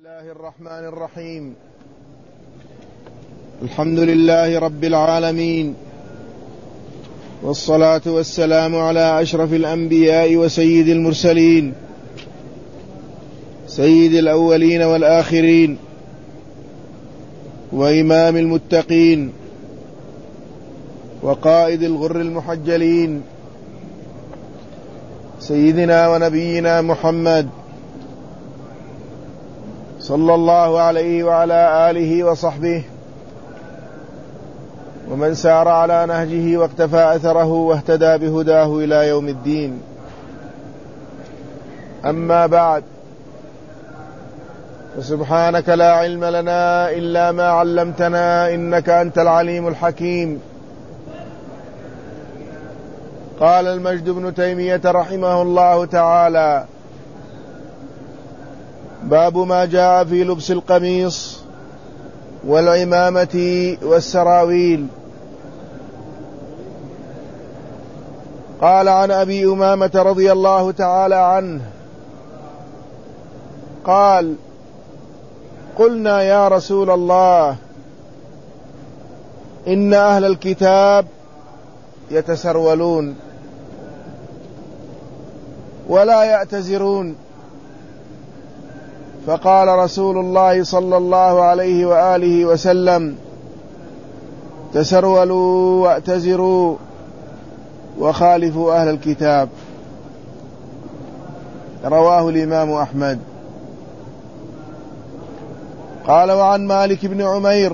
الله الرحمن الرحيم. الحمد لله رب العالمين، والصلاة والسلام على أشرف الأنبياء وسيد المرسلين، سيد الأولين والآخرين، وإمام المتقين، وقائد الغر المحجلين، سيدنا ونبينا محمد صلى الله عليه وعلى آله وصحبه ومن سار على نهجه واقتفى أثره واهتدى بهداه إلى يوم الدين. أما بعد، فسبحانك لا علم لنا إلا ما علمتنا إنك أنت العليم الحكيم. قال المجد بن تيمية رحمه الله تعالى: باب ما جاء في لبس القميص والعمامة والسراويل. قال عن أبي أمامة رضي الله تعالى عنه قال: قلنا يا رسول الله إن أهل الكتاب يتسرولون ولا يأتزرون. فقال رسول الله صلى الله عليه وآله وسلم: تسرولوا وأتزروا وخالفوا أهل الكتاب. رواه الإمام أحمد. قال: وعن مالك بن عمير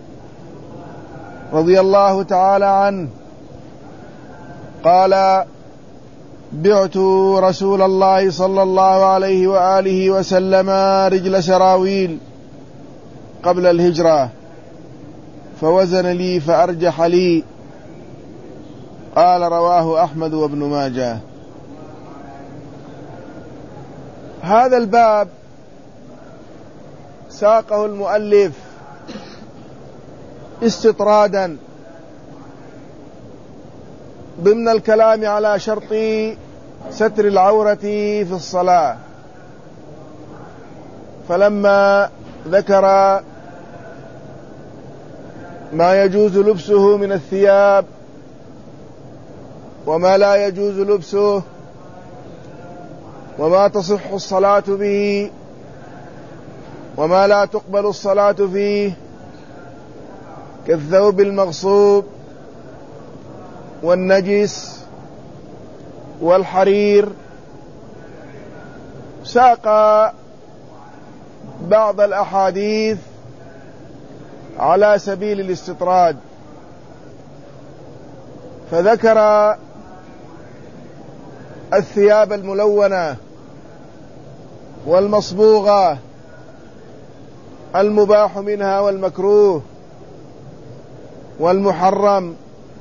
رضي الله تعالى عنه قال: بعت رسول الله صلى الله عليه وآله وسلم رجل سراويل قبل الهجرة فوزن لي فأرجح لي. قال: رواه أحمد وابن ماجه. هذا الباب ساقه المؤلف استطرادا ضمن الكلام على شرط ستر العورة في الصلاة، فلما ذكر ما يجوز لبسه من الثياب وما لا يجوز لبسه وما تصح الصلاة به وما لا تقبل الصلاة فيه كالثوب المغصوب والنجس والحرير، ساق بعض الأحاديث على سبيل الاستطراد، فذكر الثياب الملونة والمصبوغة المباح منها والمكروه والمحرم،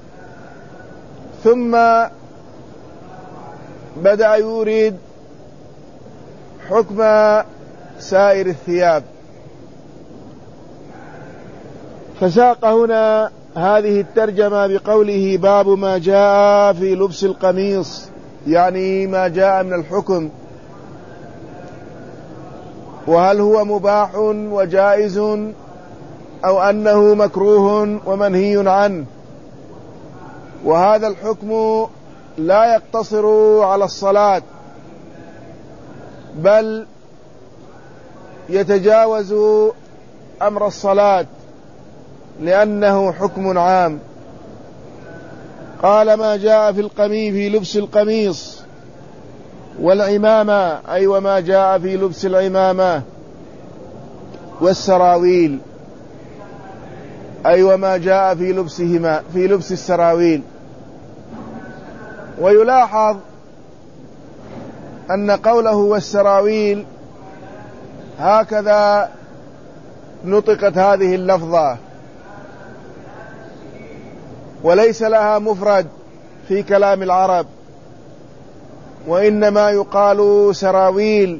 ثم بدأ يورد حكم سائر الثياب، فساق هنا هذه الترجمة بقوله: باب ما جاء في لبس القميص، يعني ما جاء من الحكم، وهل هو مباح وجائز أو أنه مكروه ومنهي عنه. وهذا الحكم لا يقتصر على الصلاة، بل يتجاوز أمر الصلاة لأنه حكم عام. قال: ما جاء في لبس القميص والعمامة، أي وما جاء في لبس العمامة، والسراويل، أي وما جاء في لبس السراويل. ويلاحظ أن قوله والسراويل هكذا نطقت هذه اللفظة، وليس لها مفرد في كلام العرب، وإنما يقال سراويل،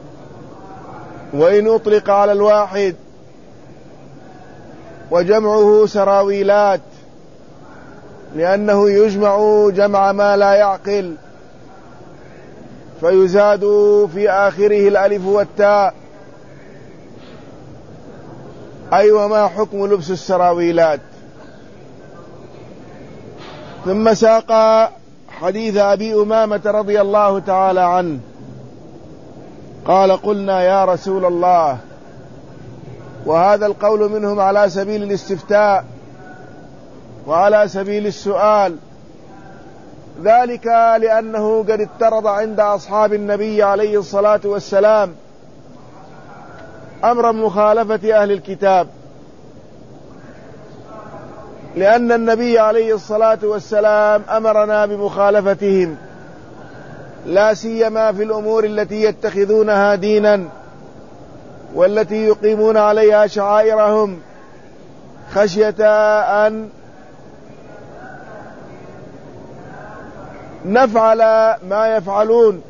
وإن أطلق على الواحد وجمعه سراويلات، لأنه يجمع جمع ما لا يعقل، فيزاد في آخره الألف والتاء أي وما حكم لبس السراويلات. ثم ساق حديث أبي أمامة رضي الله تعالى عنه قال قلنا يا رسول الله، وهذا القول منهم على سبيل الاستفتاء وعلى سبيل السؤال، ذلك لأنه قد اضطرد عند أصحاب النبي عليه الصلاة والسلام أمر مخالفة أهل الكتاب، لأن النبي عليه الصلاة والسلام أمرنا بمخالفتهم، لا سيما في الأمور التي يتخذونها دينا والتي يقيمون عليها شعائرهم، خشية أن نفعل ما يفعلون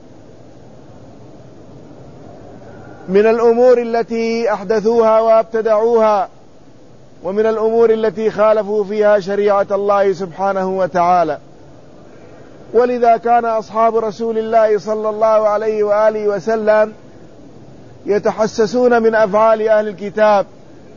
من الأمور التي أحدثوها وابتدعوها، ومن الأمور التي خالفوا فيها شريعة الله سبحانه وتعالى. ولذا كان أصحاب رسول الله صلى الله عليه وآله وسلم يتحسسون من أفعال أهل الكتاب،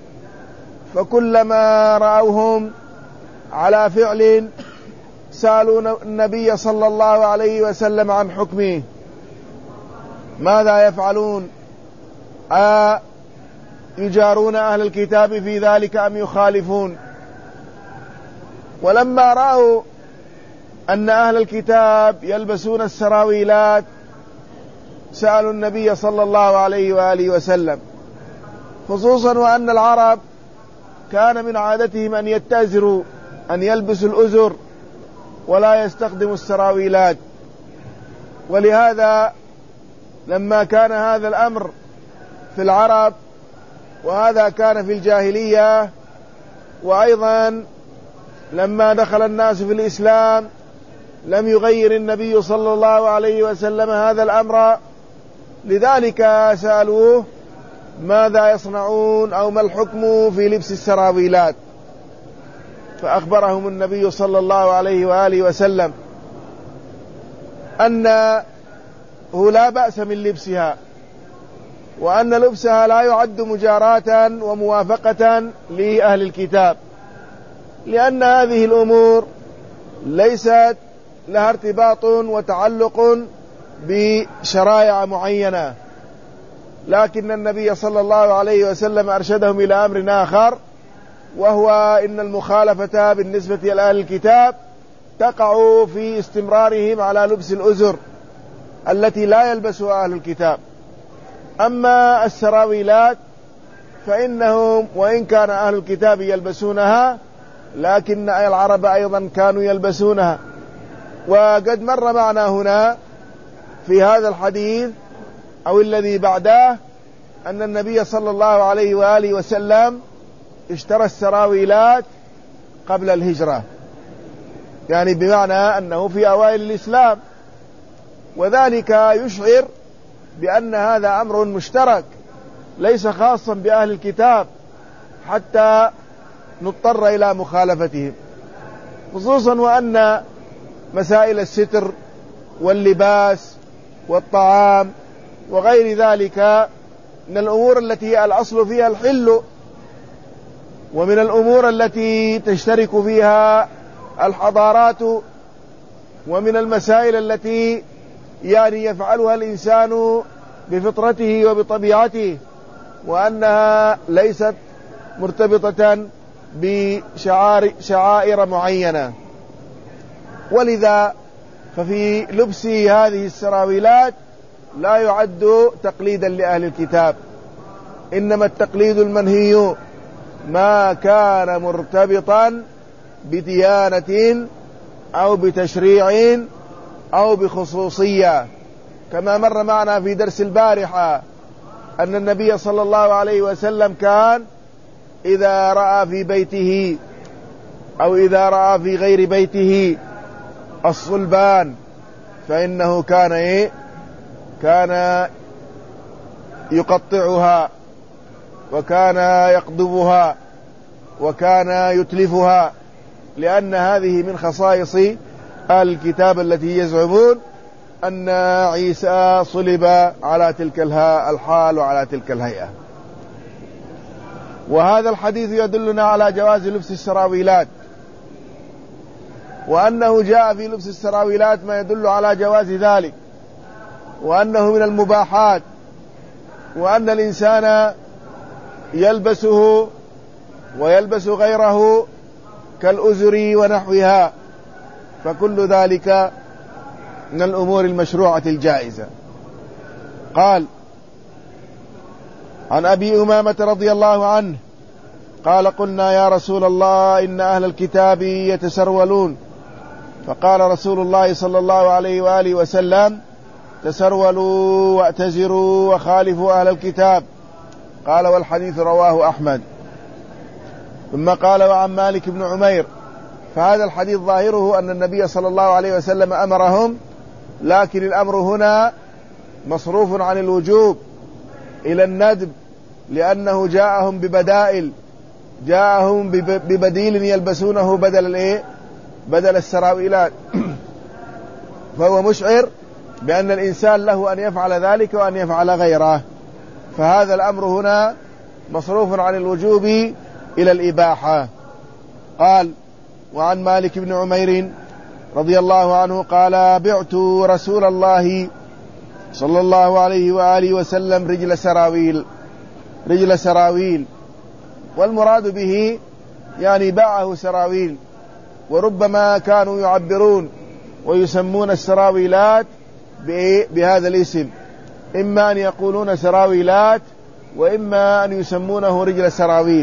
فكلما رأوهم على فعل سألوا النبي صلى الله عليه وسلم عن حكمه، ماذا يفعلون؟ يجارون أهل الكتاب في ذلك أم يخالفون؟ ولما رأوا أن أهل الكتاب يلبسون السراويلات سألوا النبي صلى الله عليه وآله وسلم، خصوصا وأن العرب كان من عادتهم أن يتأزروا، أن يلبسوا الأزر ولا يستخدموا السراويلات. ولهذا لما كان هذا الأمر في العرب، وهذا كان في الجاهلية، وأيضا لما دخل الناس في الإسلام لم يغير النبي صلى الله عليه وسلم هذا الأمر، لذلك سألوه ماذا يصنعون أو ما الحكم في لبس السراويلات، فأخبرهم النبي صلى الله عليه وآله وسلم أنه لا بأس من لبسها، وأن لبسها لا يعد مجاراة وموافقة لأهل الكتاب، لأن هذه الأمور ليست لها ارتباط وتعلق بشرائع معينة، لكن النبي صلى الله عليه وسلم أرشدهم إلى أمر آخر، وهو إن المخالفة بالنسبة إلى أهل الكتاب تقع في استمرارهم على لبس الأزر التي لا يلبسها أهل الكتاب. أما السراويلات فإنهم وإن كان أهل الكتاب يلبسونها، لكن العرب أيضا كانوا يلبسونها. وقد مر معنا هنا في هذا الحديث أو الذي بعده أن النبي صلى الله عليه وآله وسلم اشترى السراويلات قبل الهجرة، يعني بمعنى أنه في أوائل الإسلام، وذلك يشعر بأن هذا أمر مشترك ليس خاصا بأهل الكتاب حتى نضطر إلى مخالفتهم، خصوصا وأن مسائل الستر واللباس والطعام وغير ذلك من الأمور التي الأصل فيها الحل، ومن الأمور التي تشترك فيها الحضارات، ومن المسائل التي يعني يفعلها الإنسان بفطرته وبطبيعته، وأنها ليست مرتبطة بشعائر معينة. ولذا ففي لبس هذه السراويلات لا يعد تقليدا لأهل الكتاب، إنما التقليد المنهي ما كان مرتبطا بديانة أو بتشريع أو بخصوصية، كما مر معنا في درس البارحة أن النبي صلى الله عليه وسلم كان إذا رأى في بيته أو إذا رأى في غير بيته الصلبان فإنه كان يقطعها، وكان يقضبها، وكان يتلفها، لأن هذه من خصائص أهل الكتاب التي يزعمون أن عيسى صلب على تلك الحال وعلى تلك الهيئة. وهذا الحديث يدلنا على جواز لبس السراويلات، وأنه جاء في لبس السراويلات ما يدل على جواز ذلك، وأنه من المباحات، وأن الإنسان يلبسه ويلبس غيره كالأزر ونحوها، فكل ذلك من الأمور المشروعة الجائزة. قال: عن أبي أمامة رضي الله عنه قال: قلنا يا رسول الله إن أهل الكتاب يتسرولون، فقال رسول الله صلى الله عليه وآله وسلم: تسرولوا واعتزروا وخالفوا أهل الكتاب. قال: والحديث رواه أحمد. ثم قال: وعن مالك بن عمير. فهذا الحديث ظاهره أن النبي صلى الله عليه وسلم أمرهم، لكن الأمر هنا مصروف عن الوجوب إلى الندب، لأنه جاءهم ببدائل، جاءهم ببديل يلبسونه بدل السراويلات فهو مشعر بأن الإنسان له أن يفعل ذلك وأن يفعل غيره، فهذا الأمر هنا مصروف عن الوجوب إلى الإباحة. قال: وعن مالك بن عمير رضي الله عنه قال: بعت رسول الله صلى الله عليه وآله وسلم رجل سراويل، والمراد به يعني باعه سراويل، وربما كانوا يعبرون ويسمون السراويلات بهذا الاسم، إما أن يقولون سراويلات وإما أن يسمونه رجل سراويل.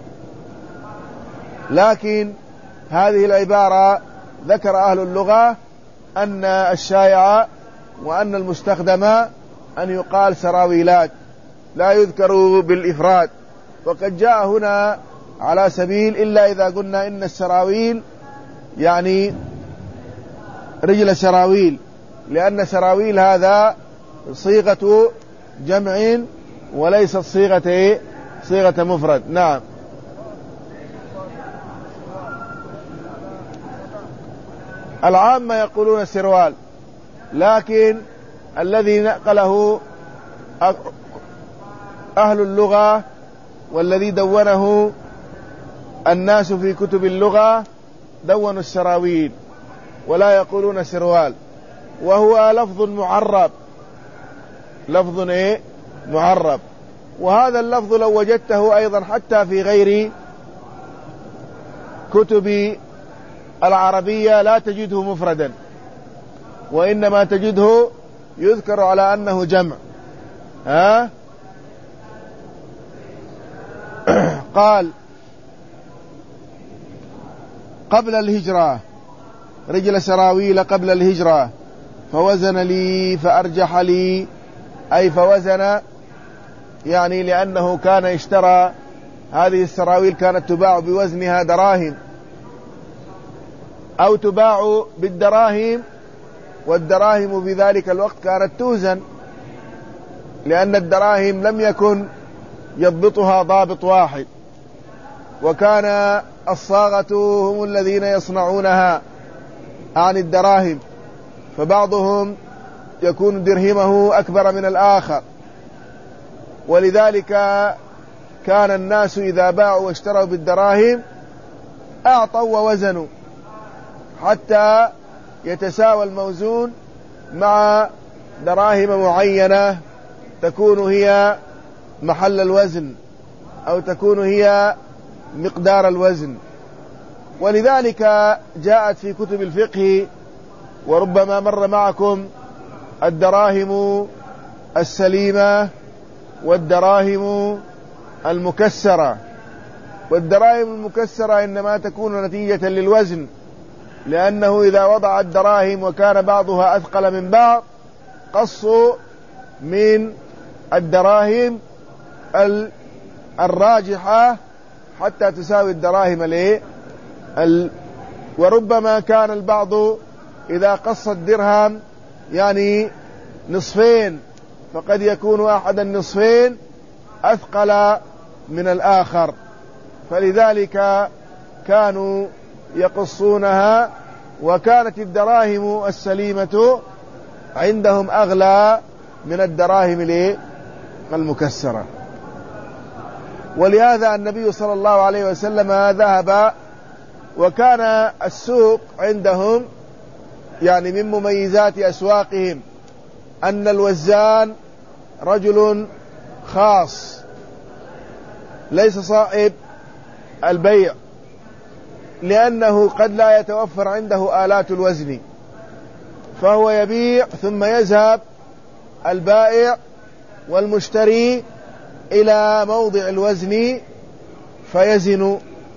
لكن هذه العبارة ذكر أهل اللغة أن الشائع وأن المستخدم أن يقال سراويلات، لا يذكر بالإفراد، وقد جاء هنا على سبيل إلا إذا قلنا إن السراويل يعني رجل سراويل، لأن سراويل هذا صيغة جمع وليست صيغة مفرد. نعم. العامة يقولون سروال، لكن الذي نقله أهل اللغة والذي دونه الناس في كتب اللغة دونوا السراويل ولا يقولون سروال، وهو لفظ معرب، معرب. وهذا اللفظ لو وجدته أيضا حتى في غير كتب العربية لا تجده مفردا، وإنما تجده يذكر على أنه جمع. قال: قبل الهجرة، رجل سراويل قبل الهجرة، فوزن لي فأرجح لي، أي فوزن يعني لأنه كان اشترى هذه السراويل، كانت تباع بوزنها دراهم أو تباع بالدراهم، والدراهم في ذلك الوقت كانت توزن، لأن الدراهم لم يكن يضبطها ضابط واحد، وكان الصاغة هم الذين يصنعونها عن الدراهم، فبعضهم يكون درهمه أكبر من الآخر، ولذلك كان الناس إذا باعوا واشتروا بالدراهم أعطوا ووزنوا حتى يتساوى الموزون مع دراهم معينة تكون هي محل الوزن أو تكون هي مقدار الوزن. ولذلك جاءت في كتب الفقه، وربما مر معكم، الدراهم السليمة والدراهم المكسرة. والدراهم المكسرة إنما تكون نتيجة للوزن، لأنه إذا وضع الدراهم وكان بعضها أثقل من بعض قصوا من الدراهم الراجحة حتى تساوي الدراهم وربما كان البعض إذا قص الدرهم يعني نصفين، فقد يكون أحد النصفين أثقل من الآخر، فلذلك كانوا يقصونها، وكانت الدراهم السليمة عندهم أغلى من الدراهم المكسرة. ولهذا النبي صلى الله عليه وسلم ذهب، وكان السوق عندهم يعني من مميزات أسواقهم أن الوزان رجل خاص ليس صاحب البيع، لأنه قد لا يتوفر عنده آلات الوزن، فهو يبيع ثم يذهب البائع والمشتري إلى موضع الوزن فيزن.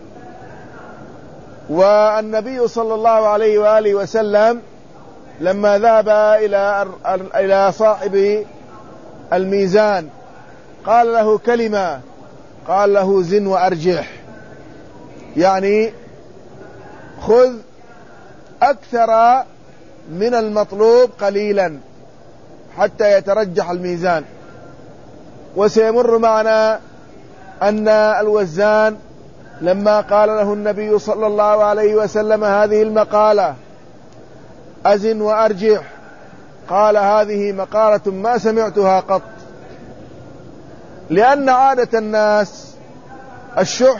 والنبي صلى الله عليه وآله وسلم لما ذهب إلى صاحب الميزان قال له كلمة، قال له زن وأرجح، يعني خذ أكثر من المطلوب قليلا حتى يترجح الميزان. وسيمر معنا أن الوزان لما قال له النبي صلى الله عليه وسلم هذه المقالة أزن وأرجح، قال هذه مقالة ما سمعتها قط، لأن عادة الناس الشح،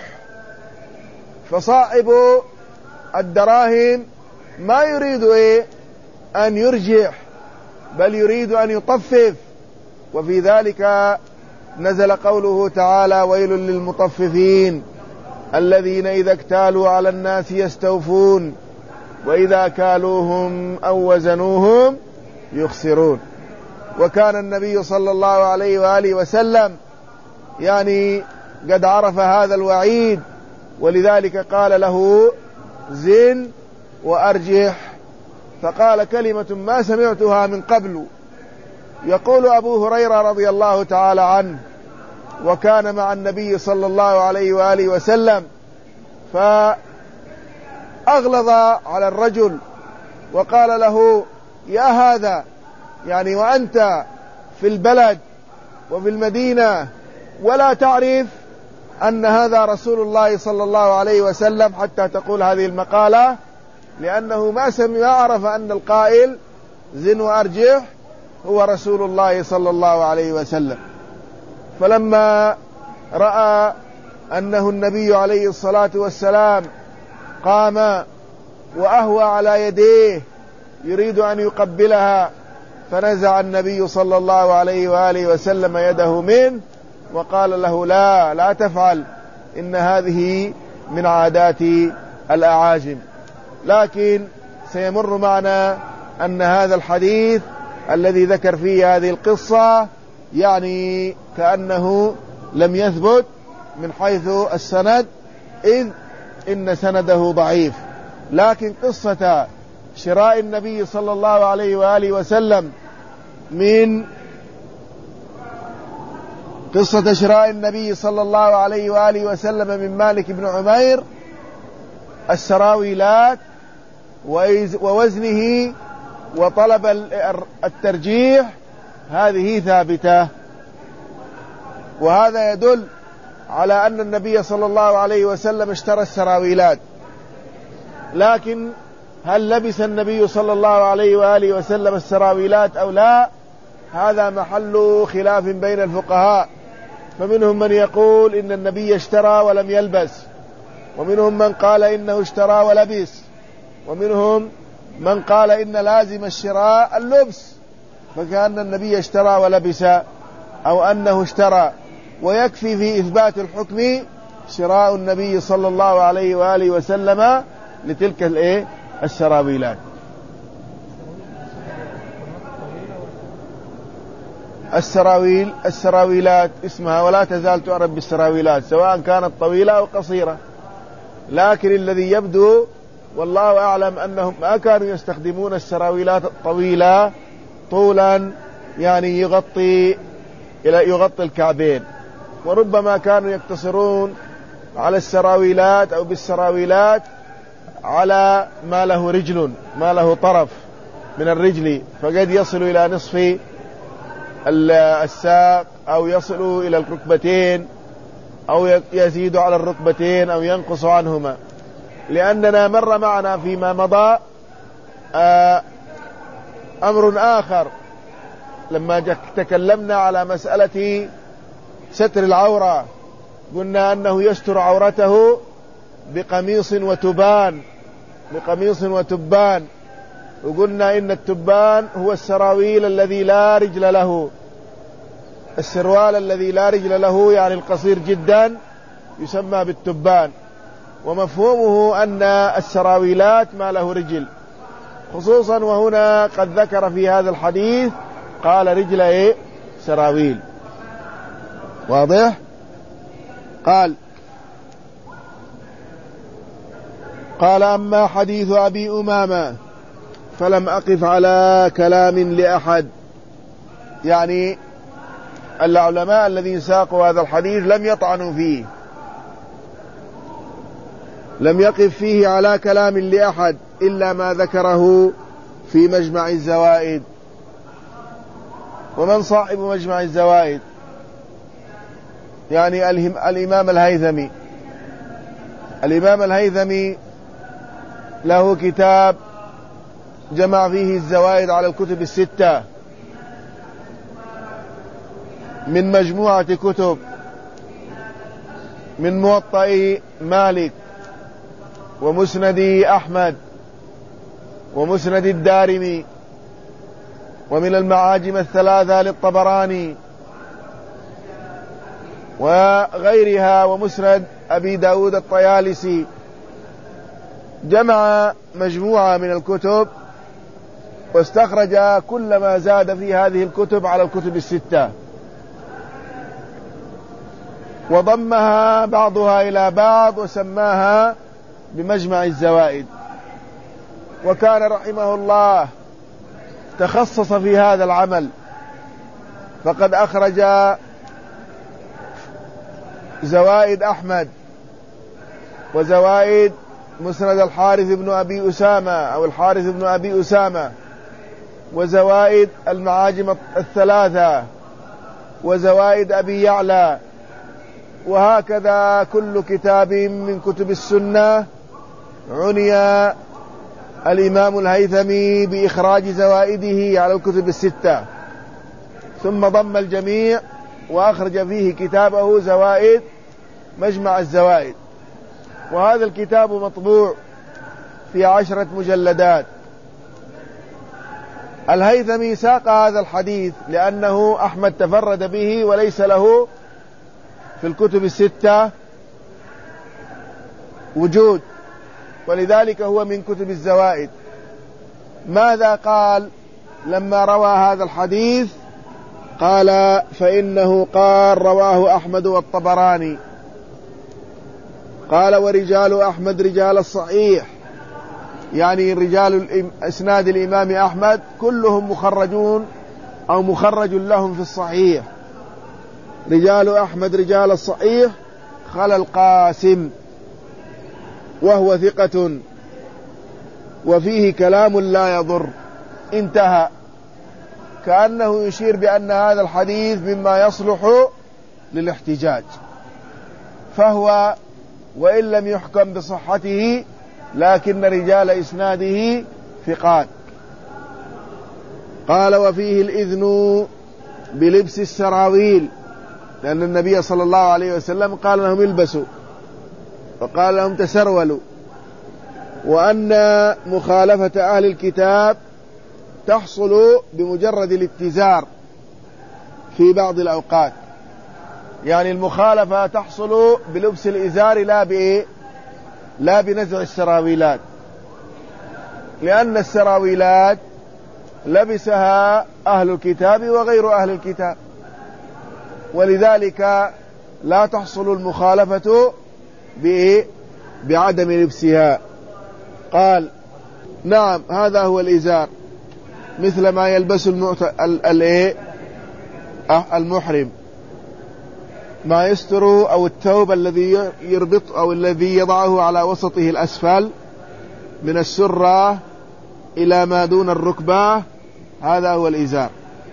فصاحب الدراهم ما يريد أن يرجح بل يريد أن يطفف. وفي ذلك نزل قوله تعالى ويل للمطففين الذين إذا اكتالوا على الناس يستوفون وإذا كالوهم أو وزنوهم يخسرون. وكان النبي صلى الله عليه وآله وسلم يعني قد عرف هذا الوعيد، ولذلك قال له زن وأرجح، فقال كلمة ما سمعتها من قبل. يقول أبو هريرة رضي الله تعالى عنه وكان مع النبي صلى الله عليه وآله وسلم، فأغلظ على الرجل وقال له يا هذا، يعني وأنت في البلد وفي المدينة ولا تعرف أن هذا رسول الله صلى الله عليه وسلم حتى تقول هذه المقالة، لأنه ما عرف أن القائل زن وأرجح هو رسول الله صلى الله عليه وسلم. فلما رأى أنه النبي عليه الصلاة والسلام قام وأهوى على يديه يريد أن يقبلها، فنزع النبي صلى الله عليه وآله وسلم يده منه وقال له لا تفعل، إن هذه من عادات الأعاجم. لكن سيمر معنا أن هذا الحديث الذي ذكر فيه هذه القصة يعني كأنه لم يثبت من حيث السند، إذ إن سنده ضعيف. لكن قصة شراء النبي صلى الله عليه وآله وسلم قصة شراء النبي صلى الله عليه وآله وسلم من مالك بن عمير السراويلات ووزنه وطلب الترجيح هذه ثابتة، وهذا يدل على أن النبي صلى الله عليه وسلم اشترى السراويلات. لكن هل لبس النبي صلى الله عليه وآله وسلم السراويلات أو لا؟ هذا محل خلاف بين الفقهاء، فمنهم من يقول إن النبي اشترى ولم يلبس، ومنهم من قال إنه اشترى ولبس، ومنهم من قال إن لازم الشراء اللبس، فكأن النبي اشترى ولبس أو أنه اشترى. ويكفي في إثبات الحكم شراء النبي صلى الله عليه وآله وسلم لتلك السراويلات. السراويلات اسمها، ولا تزال تعرف بالسراويلات سواء كانت طويلة أو قصيرة، لكن الذي يبدو والله أعلم أنهم ما كانوا يستخدمون السراويلات الطويلة طولا يعني يغطي الكعبين، وربما كانوا يقتصرون على السراويلات أو بالسراويلات على ما له رجل، ما له طرف من الرجل، فقد يصل إلى نصف الساق أو يصل إلى الركبتين أو يزيد على الركبتين أو ينقص عنهما. لأننا مر معنا فيما مضى أمر آخر لما تكلمنا على مسألة ستر العورة قلنا أنه يستر عورته بقميص وتبان، وقلنا إن التبان هو السراويل الذي لا رجل له، السروال الذي لا رجل له يعني القصير جدا يسمى بالتبان، ومفهومه أن السراويلات ما له رجل، خصوصا وهنا قد ذكر في هذا الحديث قال رجل سراويل. واضح؟ قال أما حديث أبي أمامة فلم أقف على كلام لأحد، يعني العلماء الذين ساقوا هذا الحديث لم يطعنوا فيه، لم يقف فيه على كلام لأحد إلا ما ذكره في مجمع الزوائد. ومن صاحب مجمع الزوائد؟ يعني الإمام الهيثمي. الإمام الهيثمي له كتاب جمع فيه الزوائد على الكتب الستة من مجموعة كتب، من موطأ مالك ومسند أحمد ومسند الدارمي، ومن المعاجم الثلاثة للطبراني وغيرها، ومسند أبي داود الطيالسي. جمع مجموعة من الكتب واستخرج كل ما زاد في هذه الكتب على الكتب الستة، وضمها بعضها إلى بعض وسماها بمجمع الزوائد. وكان رحمه الله تخصص في هذا العمل، فقد أخرج زوائد أحمد وزوائد مسند الحارث بن أبي أسامة أو الحارث بن أبي أسامة، وزوائد المعاجم الثلاثة، وزوائد أبي يعلى، وهكذا كل كتاب من كتب السنة عني الإمام الهيثمي بإخراج زوائده على الكتب الستة، ثم ضم الجميع وأخرج فيه كتابه زوائد مجمع الزوائد. وهذا الكتاب مطبوع في 10 مجلدات. الهيثمي ساق هذا الحديث لأنه أحمد تفرد به وليس له في الكتب الستة وجود، ولذلك هو من كتب الزوائد. ماذا قال لما روى هذا الحديث؟ قال فإنه قال رواه أحمد والطبراني. قال ورجال أحمد رجال الصحيح، يعني رجال إسناد الإمام أحمد كلهم مخرجون أو مخرج لهم في الصحيح. رجال أحمد رجال الصحيح خلا القاسم وهو ثقة وفيه كلام لا يضر. انتهى. كأنه يشير بأن هذا الحديث مما يصلح للاحتجاج، فهو وإن لم يحكم بصحته لكن رجال إسناده ثقات. قال وفيه الإذن بلبس السراويل، لأن النبي صلى الله عليه وسلم قال لهم البسوا وقال لهم تسرولوا، وأن مخالفة أهل الكتاب تحصل بمجرد الاتزار في بعض الأوقات، يعني المخالفة تحصل بلبس الإزار لا بنزع السراويلات، لأن السراويلات لبسها أهل الكتاب وغير أهل الكتاب، ولذلك لا تحصل المخالفة بعدم لبسها. قال نعم هذا هو الإزار، مثل ما يلبس المحرم، ما يستر أو الثوب الذي يربط أو الذي يضعه على وسطه الأسفل من السرة إلى ما دون الركبة، هذا هو الإزار.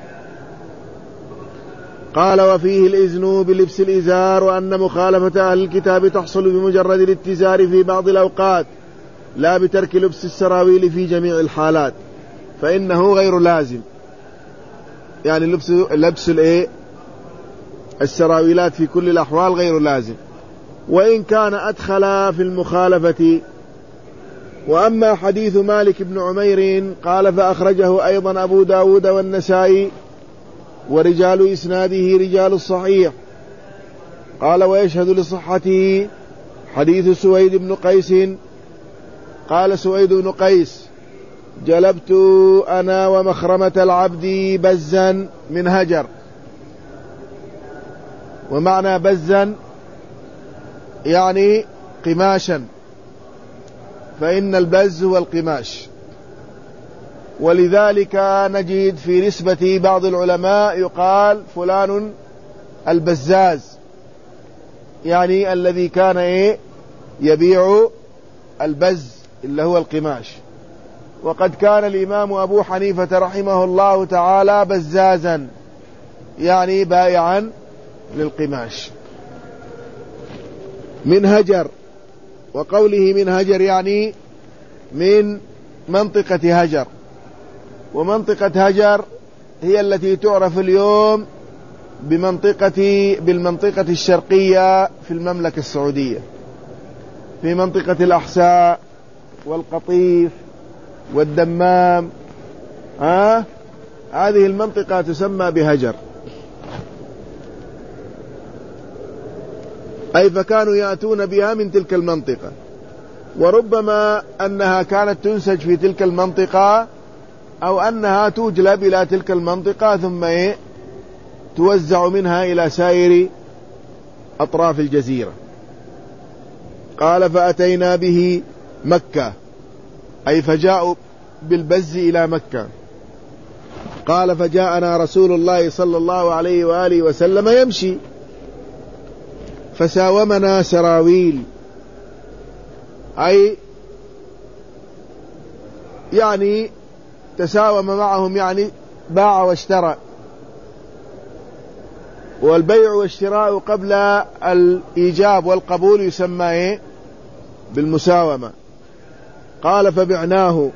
قال وفيه الإذن بلبس الإزار، وأن مخالفة أهل الكتاب تحصل بمجرد الاتزار في بعض الأوقات لا بترك لبس السراويل في جميع الحالات، فإنه غير لازم، يعني لبس السراويلات في كل الأحوال غير لازم. وإن كان أدخل في المخالفة. وأما حديث مالك بن عمير قال فأخرجه أيضا أبو داود والنسائي ورجال إسناده رجال الصحيح. قال ويشهد لصحته حديث سويد بن قيس قال سويد بن قيس جلبت أنا ومخرمة العبد بزا من هجر. ومعنى بزا يعني قماشا، فإن البز هو القماش. ولذلك نجد في نسبة بعض العلماء يقال فلان البزاز، يعني الذي كان يبيع البز اللي هو القماش. وقد كان الإمام أبو حنيفة رحمه الله تعالى بزازا، يعني بائعا للقماش. من هجر، وقوله من هجر يعني من منطقة هجر. ومنطقة هجر هي التي تعرف اليوم بالمنطقة الشرقية في المملكة السعودية، في منطقة الأحساء والقطيف والدمام. هذه المنطقة تسمى بهجر، أي فكانوا يأتون بها من تلك المنطقة. وربما أنها كانت تنسج في تلك المنطقة، أو أنها تجلب إلى تلك المنطقة ثم توزع منها إلى سائر أطراف الجزيرة. قال فأتينا به مكة، أي فجاءوا بالبز إلى مكة. قال فجاءنا رسول الله صلى الله عليه وآله وسلم يمشي فساومنا سراويل، أي يعني تساوم معهم، يعني باع واشترى. والبيع والشراء قبل الإيجاب والقبول يسمى بالمساومة. قال فبعناه.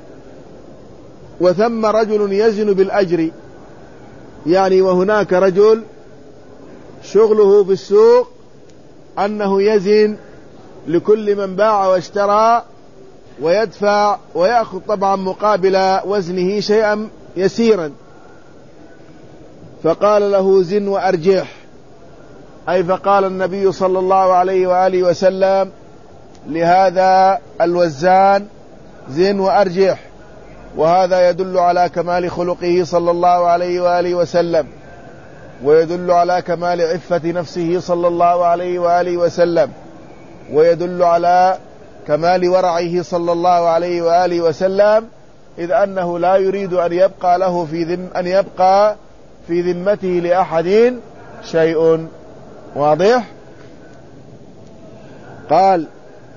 وثم رجل يزن بالأجر، يعني وهناك رجل شغله في السوق أنه يزن لكل من باع واشترى ويدفع ويأخذ طبعا مقابل وزنه شيئا يسيرا. فقال له زن وأرجح، أي فقال النبي صلى الله عليه وآله وسلم لهذا الوزان زن وأرجح. وهذا يدل على كمال خلقه صلى الله عليه وآله وسلم، ويدل على كمال عفة نفسه صلى الله عليه وآله وسلم، ويدل على كمال ورعه صلى الله عليه وآله وسلم، إذ أنه لا يريد أن يبقى له في ذمته لأحد شيء. واضح؟ قال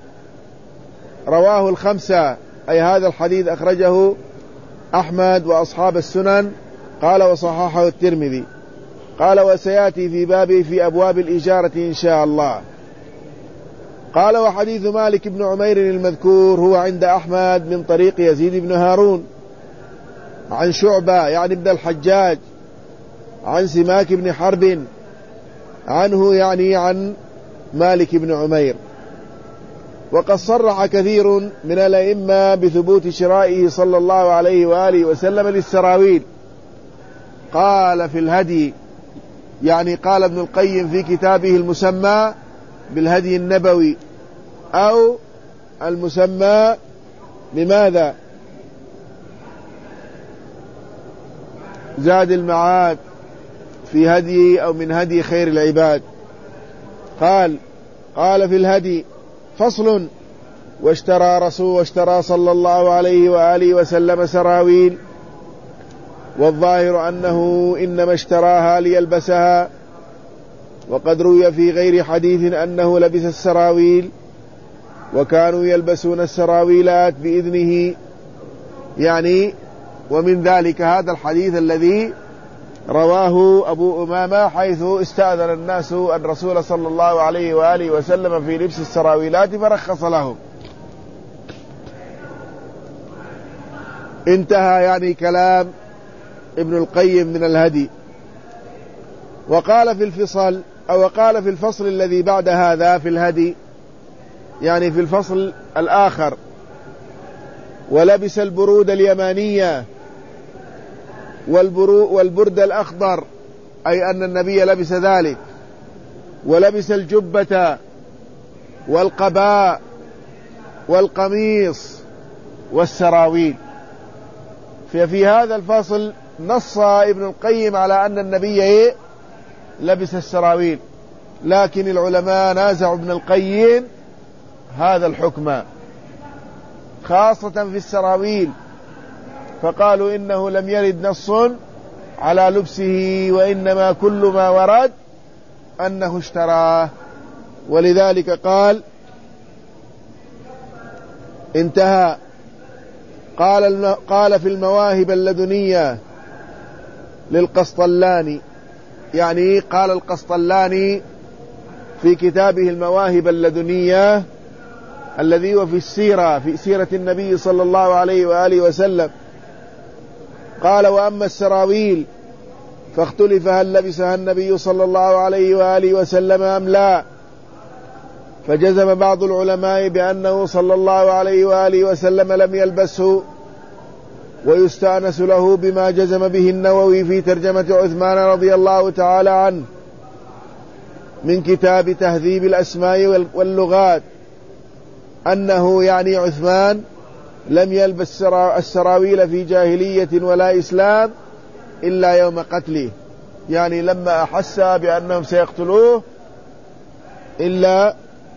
رواه الخمسة، أي هذا الحديث أخرجه أحمد وأصحاب السنن. قال وصححه الترمذي. قال وسيأتي في بابه في أبواب الإجارة إن شاء الله. قال وحديث مالك بن عمير المذكور هو عند أحمد من طريق يزيد بن هارون عن شعبة يعني ابن الحجاج عن سماك بن حرب عنه، يعني عن مالك بن عمير. وقد صرح كثير من الأئمة بثبوت شرائه صلى الله عليه وآله وسلم للسراويل. قال في الهدي، يعني قال ابن القيم في كتابه المسمى بالهدي النبوي، أو المسمى بماذا؟ زاد المعاد في هدي أو من هدي خير العباد. قال في الهدي فصل واشترى صلى الله عليه وآله وسلم سراويل، والظاهر أنه إنما اشتراها ليلبسها، وقد روي في غير حديث أنه لبس السراويل، وكانوا يلبسون السراويلات بإذنه، يعني ومن ذلك هذا الحديث الذي رواه أبو أمامة حيث استأذن الناس الرسول صلى الله عليه وآله وسلم في لبس السراويلات فرخص لهم. انتهى يعني كلام ابن القيم من الهدي. وقال في الفصل أو قال في الفصل الذي بعد هذا في الهدي، يعني في الفصل الآخر: ولبس البرود اليمانية والبرد الأخضر، أي أن النبي لبس ذلك، ولبس الجبة والقباء والقميص والسراويل. ففي هذا الفصل نص ابن القيم على أن النبي لبس السراويل، لكن العلماء نازعوا ابن القيم هذا الحكم خاصة في السراويل، فقالوا إنه لم يرد نص على لبسه، وإنما كل ما ورد أنه اشتراه، ولذلك انتهى. قال في المواهب اللدنية للقسطلاني، يعني قال القسطلاني في كتابه المواهب اللدنية الذي هو في السيرة، في سيرة النبي صلى الله عليه وآله وسلم، قال: وأما السراويل فاختلف هل لبسها النبي صلى الله عليه وآله وسلم أم لا، فجزم بعض العلماء بأنه صلى الله عليه وآله وسلم لم يلبسه، ويستأنس له بما جزم به النووي في ترجمة عثمان رضي الله تعالى عنه من كتاب تهذيب الأسماء واللغات، أنه يعني عثمان لم يلبس السراويل في جاهلية ولا إسلام إلا يوم قتله، يعني لما أحس بأنهم سيقتلوه إلا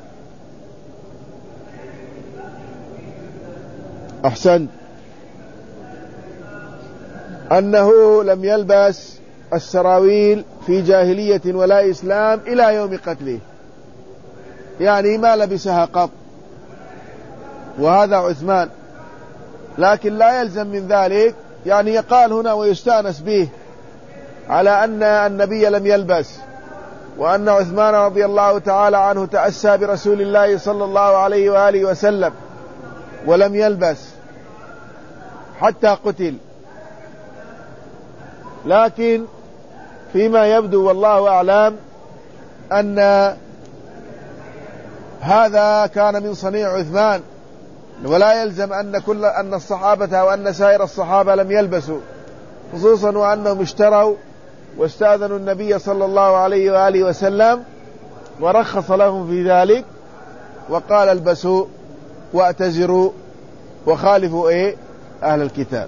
أنه لم يلبس السراويل في جاهلية ولا إسلام إلى يوم قتله، يعني ما لبسها قط، وهذا عثمان. لكن لا يلزم من ذلك، يعني يقال هنا ويستأنس به على أن النبي لم يلبس، وأن عثمان رضي الله تعالى عنه تأسى برسول الله صلى الله عليه وآله وسلم ولم يلبس حتى قتل. لكن فيما يبدو والله أعلم أن هذا كان من صنيع عثمان، ولا يلزم أن الصحابة أو أن سائر الصحابة لم يلبسوا، خصوصا وأنهم اشتروا واستأذنوا النبي صلى الله عليه وآله وسلم ورخص لهم في ذلك، وقال: البسوا واعتذروا وخالفوا أهل الكتاب،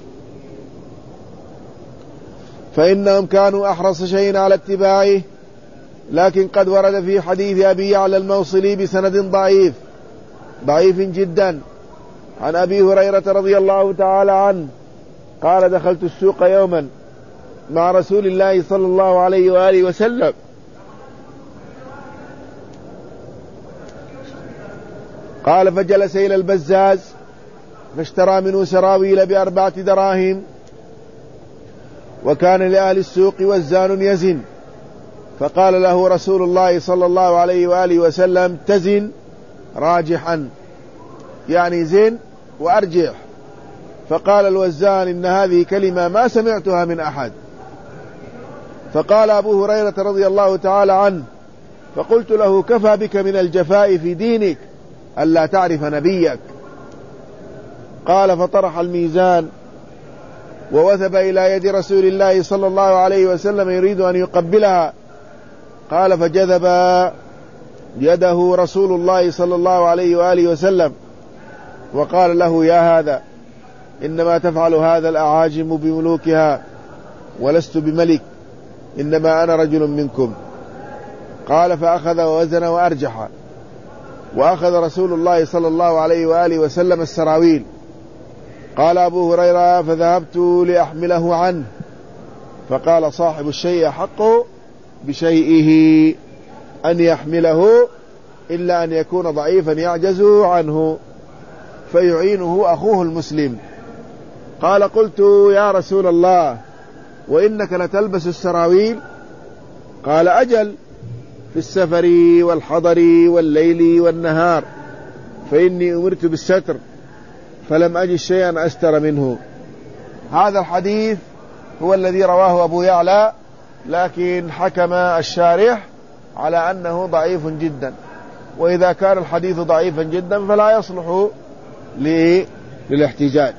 فإنهم كانوا أحرص شيء على اتباعه. لكن قد ورد في حديث أبي يعلى الموصلي بسند ضعيف جدا عن أبي هريرة رضي الله تعالى عنه قال: دخلت السوق يوما مع رسول الله صلى الله عليه وآله وسلم، قال: فجلس إلى البزاز فاشترى منه سراويل ب4 دراهم، وكان لأهل السوق وزان يزن، فقال له رسول الله صلى الله عليه وآله وسلم: تزن راجحا، يعني زن وأرجح. فقال الوزان: إن هذه كلمة ما سمعتها من أحد. فقال أبو هريرة رضي الله تعالى عنه: فقلت له: كفى بك من الجفاء في دينك ألا تعرف نبيك. قال: فطرح الميزان ووثب إلى يد رسول الله صلى الله عليه وسلم يريد أن يقبلها، قال: فجذب يده رسول الله صلى الله عليه وآله وسلم وقال له: يا هذا، إنما تفعل هذا الأعاجم بملوكها، ولست بملك، إنما أنا رجل منكم. قال: فأخذ ووزن وأرجح، وأخذ رسول الله صلى الله عليه وآله وسلم السراويل. قال أبو هريرة: فذهبت لأحمله عنه، فقال: صاحب الشيء أحق بشيئه أن يحمله، إلا أن يكون ضعيفا يعجز عنه فيعينه أخوه المسلم. قال: قلت: يا رسول الله، وإنك لتلبس السراويل؟ قال: أجل، في السفر والحضر والليل والنهار، فإني أمرت بالستر فلم أجد شيئا أستر منه. هذا الحديث هو الذي رواه أبو يعلى، لكن حكم الشارح على أنه ضعيف جدا، وإذا كان الحديث ضعيفا جدا فلا يصلح للاحتجاج.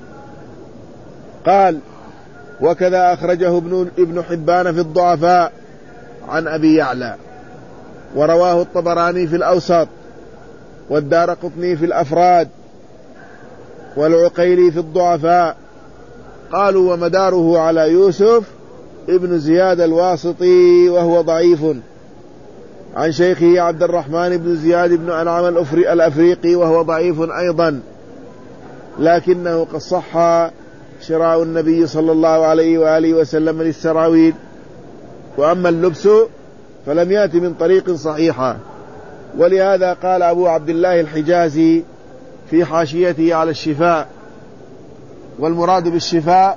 قال: وكذا أخرجه ابن حبان في الضعفاء عن أبي يعلى، ورواه الطبراني في الأوسط، والدارقطني في الأفراد، والعقيلي في الضعفاء. قالوا: ومداره على يوسف ابن زياد الواسطي وهو ضعيف، عن شيخه عبد الرحمن بن زياد بن أنعم الأفريقي وهو ضعيف أيضا، لكنه قد صح شراء النبي صلى الله عليه وآله وسلم للسراويل، وأما اللبس فلم يأتي من طريق صحيحة. ولهذا قال أبو عبد الله الحجازي في حاشيته على الشفاء، والمراد بالشفاء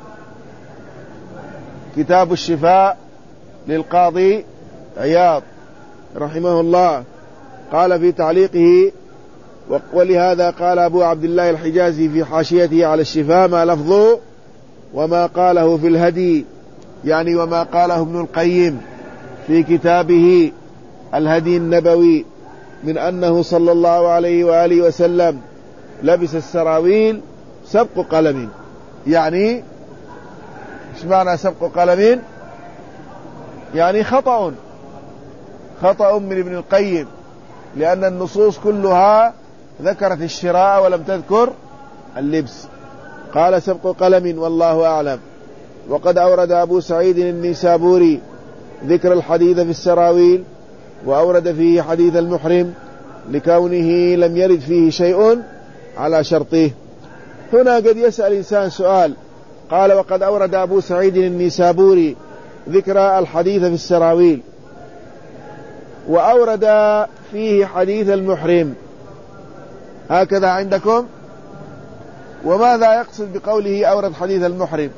كتاب الشفاء للقاضي عياض رحمه الله، قال في تعليقه: ولهذا قال أبو عبد الله الحجازي في حاشيته على الشفاء ما لفظه وما قاله في الهدي، يعني وما قاله ابن القيم في كتابه الهدي النبوي من أنه صلى الله عليه وآله وسلم لبس السراويل سبق قلم. يعني ايش معنى سبق قلم؟ يعني خطأ من ابن القيم، لأن النصوص كلها ذكرت الشراء ولم تذكر اللبس. قال: سبق قلم، والله أعلم. وقد أورد أبو سعيد النيسابوري ذكر الحديث في السراويل، وأورد فيه حديث المحرم لكونه لم يرد فيه شيء على شرطه. هنا قد يسأل إنسان سؤال، قال: وقد أورد أبو سعيد النيسابوري ذكر الحديث في السراويل، وأورد فيه حديث المحرم، هكذا عندكم؟ وماذا يقصد بقوله أورد حديث المحرم؟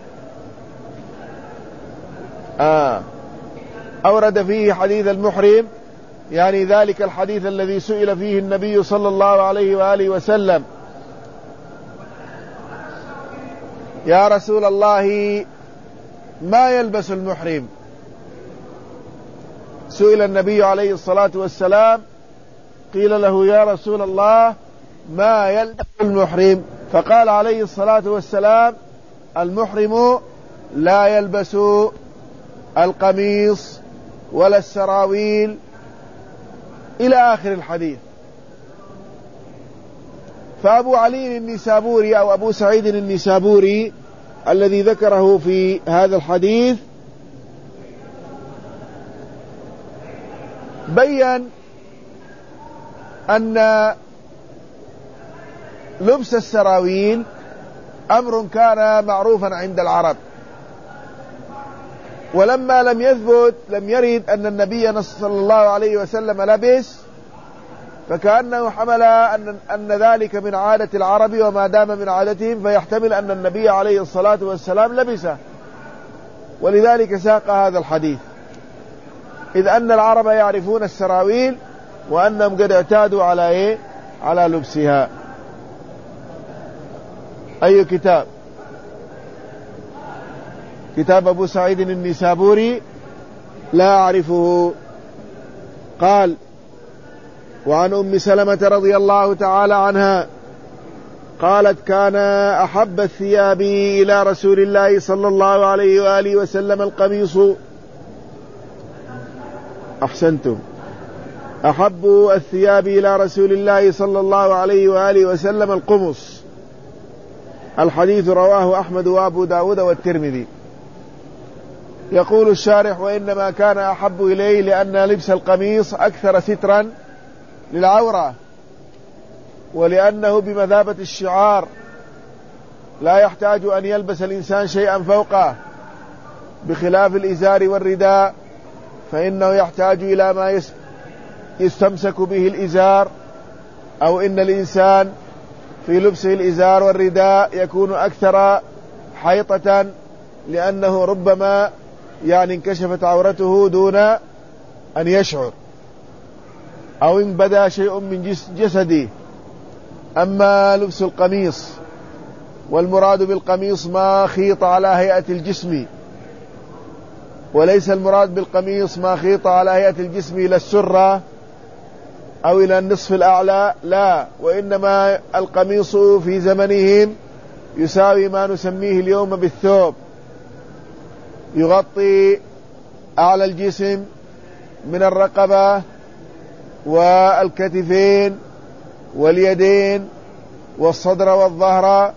أورد فيه حديث المحرم يعني ذلك الحديث الذي سئل فيه النبي صلى الله عليه وآله وسلم: يا رسول الله ما يلبس المحرم؟ سئل النبي عليه الصلاة والسلام، قيل له: يا رسول الله ما يلبس المحرم؟ فقال عليه الصلاة والسلام: المحرم لا يلبس القميص ولا السراويل، إلى آخر الحديث. فأبو علي النيسابوري أو أبو سعيد النيسابوري الذي ذكره في هذا الحديث بيّن أن لبس السراويل أمر كان معروفا عند العرب، ولما لم يثبت لم يرد أن النبي صلى الله عليه وسلم لبس، فكأنه حمل أن ذلك من عادة العرب، وما دام من عادتهم فيحتمل أن النبي عليه الصلاة والسلام لبسه، ولذلك ساق هذا الحديث، إذ أن العرب يعرفون السراويل وأنهم قد اعتادوا على لبسها. أي كتاب؟ كتاب أبو سعيد النيسابوري؟ لا أعرفه. قال: وعن أم سلمة رضي الله تعالى عنها قالت: كان أحب الثياب إلى رسول الله صلى الله عليه وآله وسلم القميص. أحسنتم، أحب الثياب إلى رسول الله صلى الله عليه وآله وسلم القمص. الحديث رواه أحمد وأبو داود والترمذي. يقول الشارح: وإنما كان أحب إليه لأن لبس القميص أكثر سترا للعورة، ولأنه بمثابة الشعار، لا يحتاج أن يلبس الإنسان شيئا فوقه، بخلاف الإزار والرداء فإنه يحتاج إلى ما يستمسك به الإزار، أو إن الإنسان في لبسه الإزار والرداء يكون أكثر حيطة، لأنه ربما انكشفت عورته دون أن يشعر، أو إن بدا شيء من جسده. أما لبس القميص، والمراد بالقميص ما خيط على هيئة الجسم، وليس المراد بالقميص ما خيط على هيئة الجسم إلى السرة أو إلى النصف الأعلى، لا، وإنما القميص في زمنهم يساوي ما نسميه اليوم بالثوب، يغطي أعلى الجسم من الرقبة والكتفين واليدين والصدر والظهر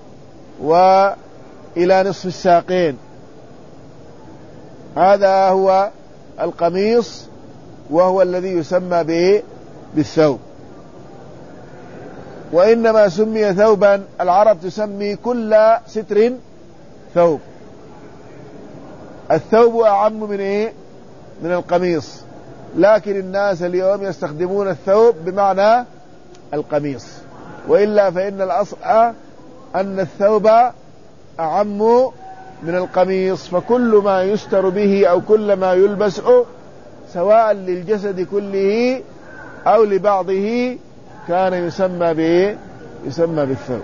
وإلى نصف الساقين. هذا هو القميص، وهو الذي يسمى بالثوب. وإنما سمي ثوبا، العرب تسمي كل ستر ثوب. الثوب أعم من القميص، لكن الناس اليوم يستخدمون الثوب بمعنى القميص، وإلا فإن الأصل أن الثوب أعم من القميص، فكل ما يستر به أو كل ما يلبس سواء للجسد كله أو لبعضه كان يسمى بالثوب.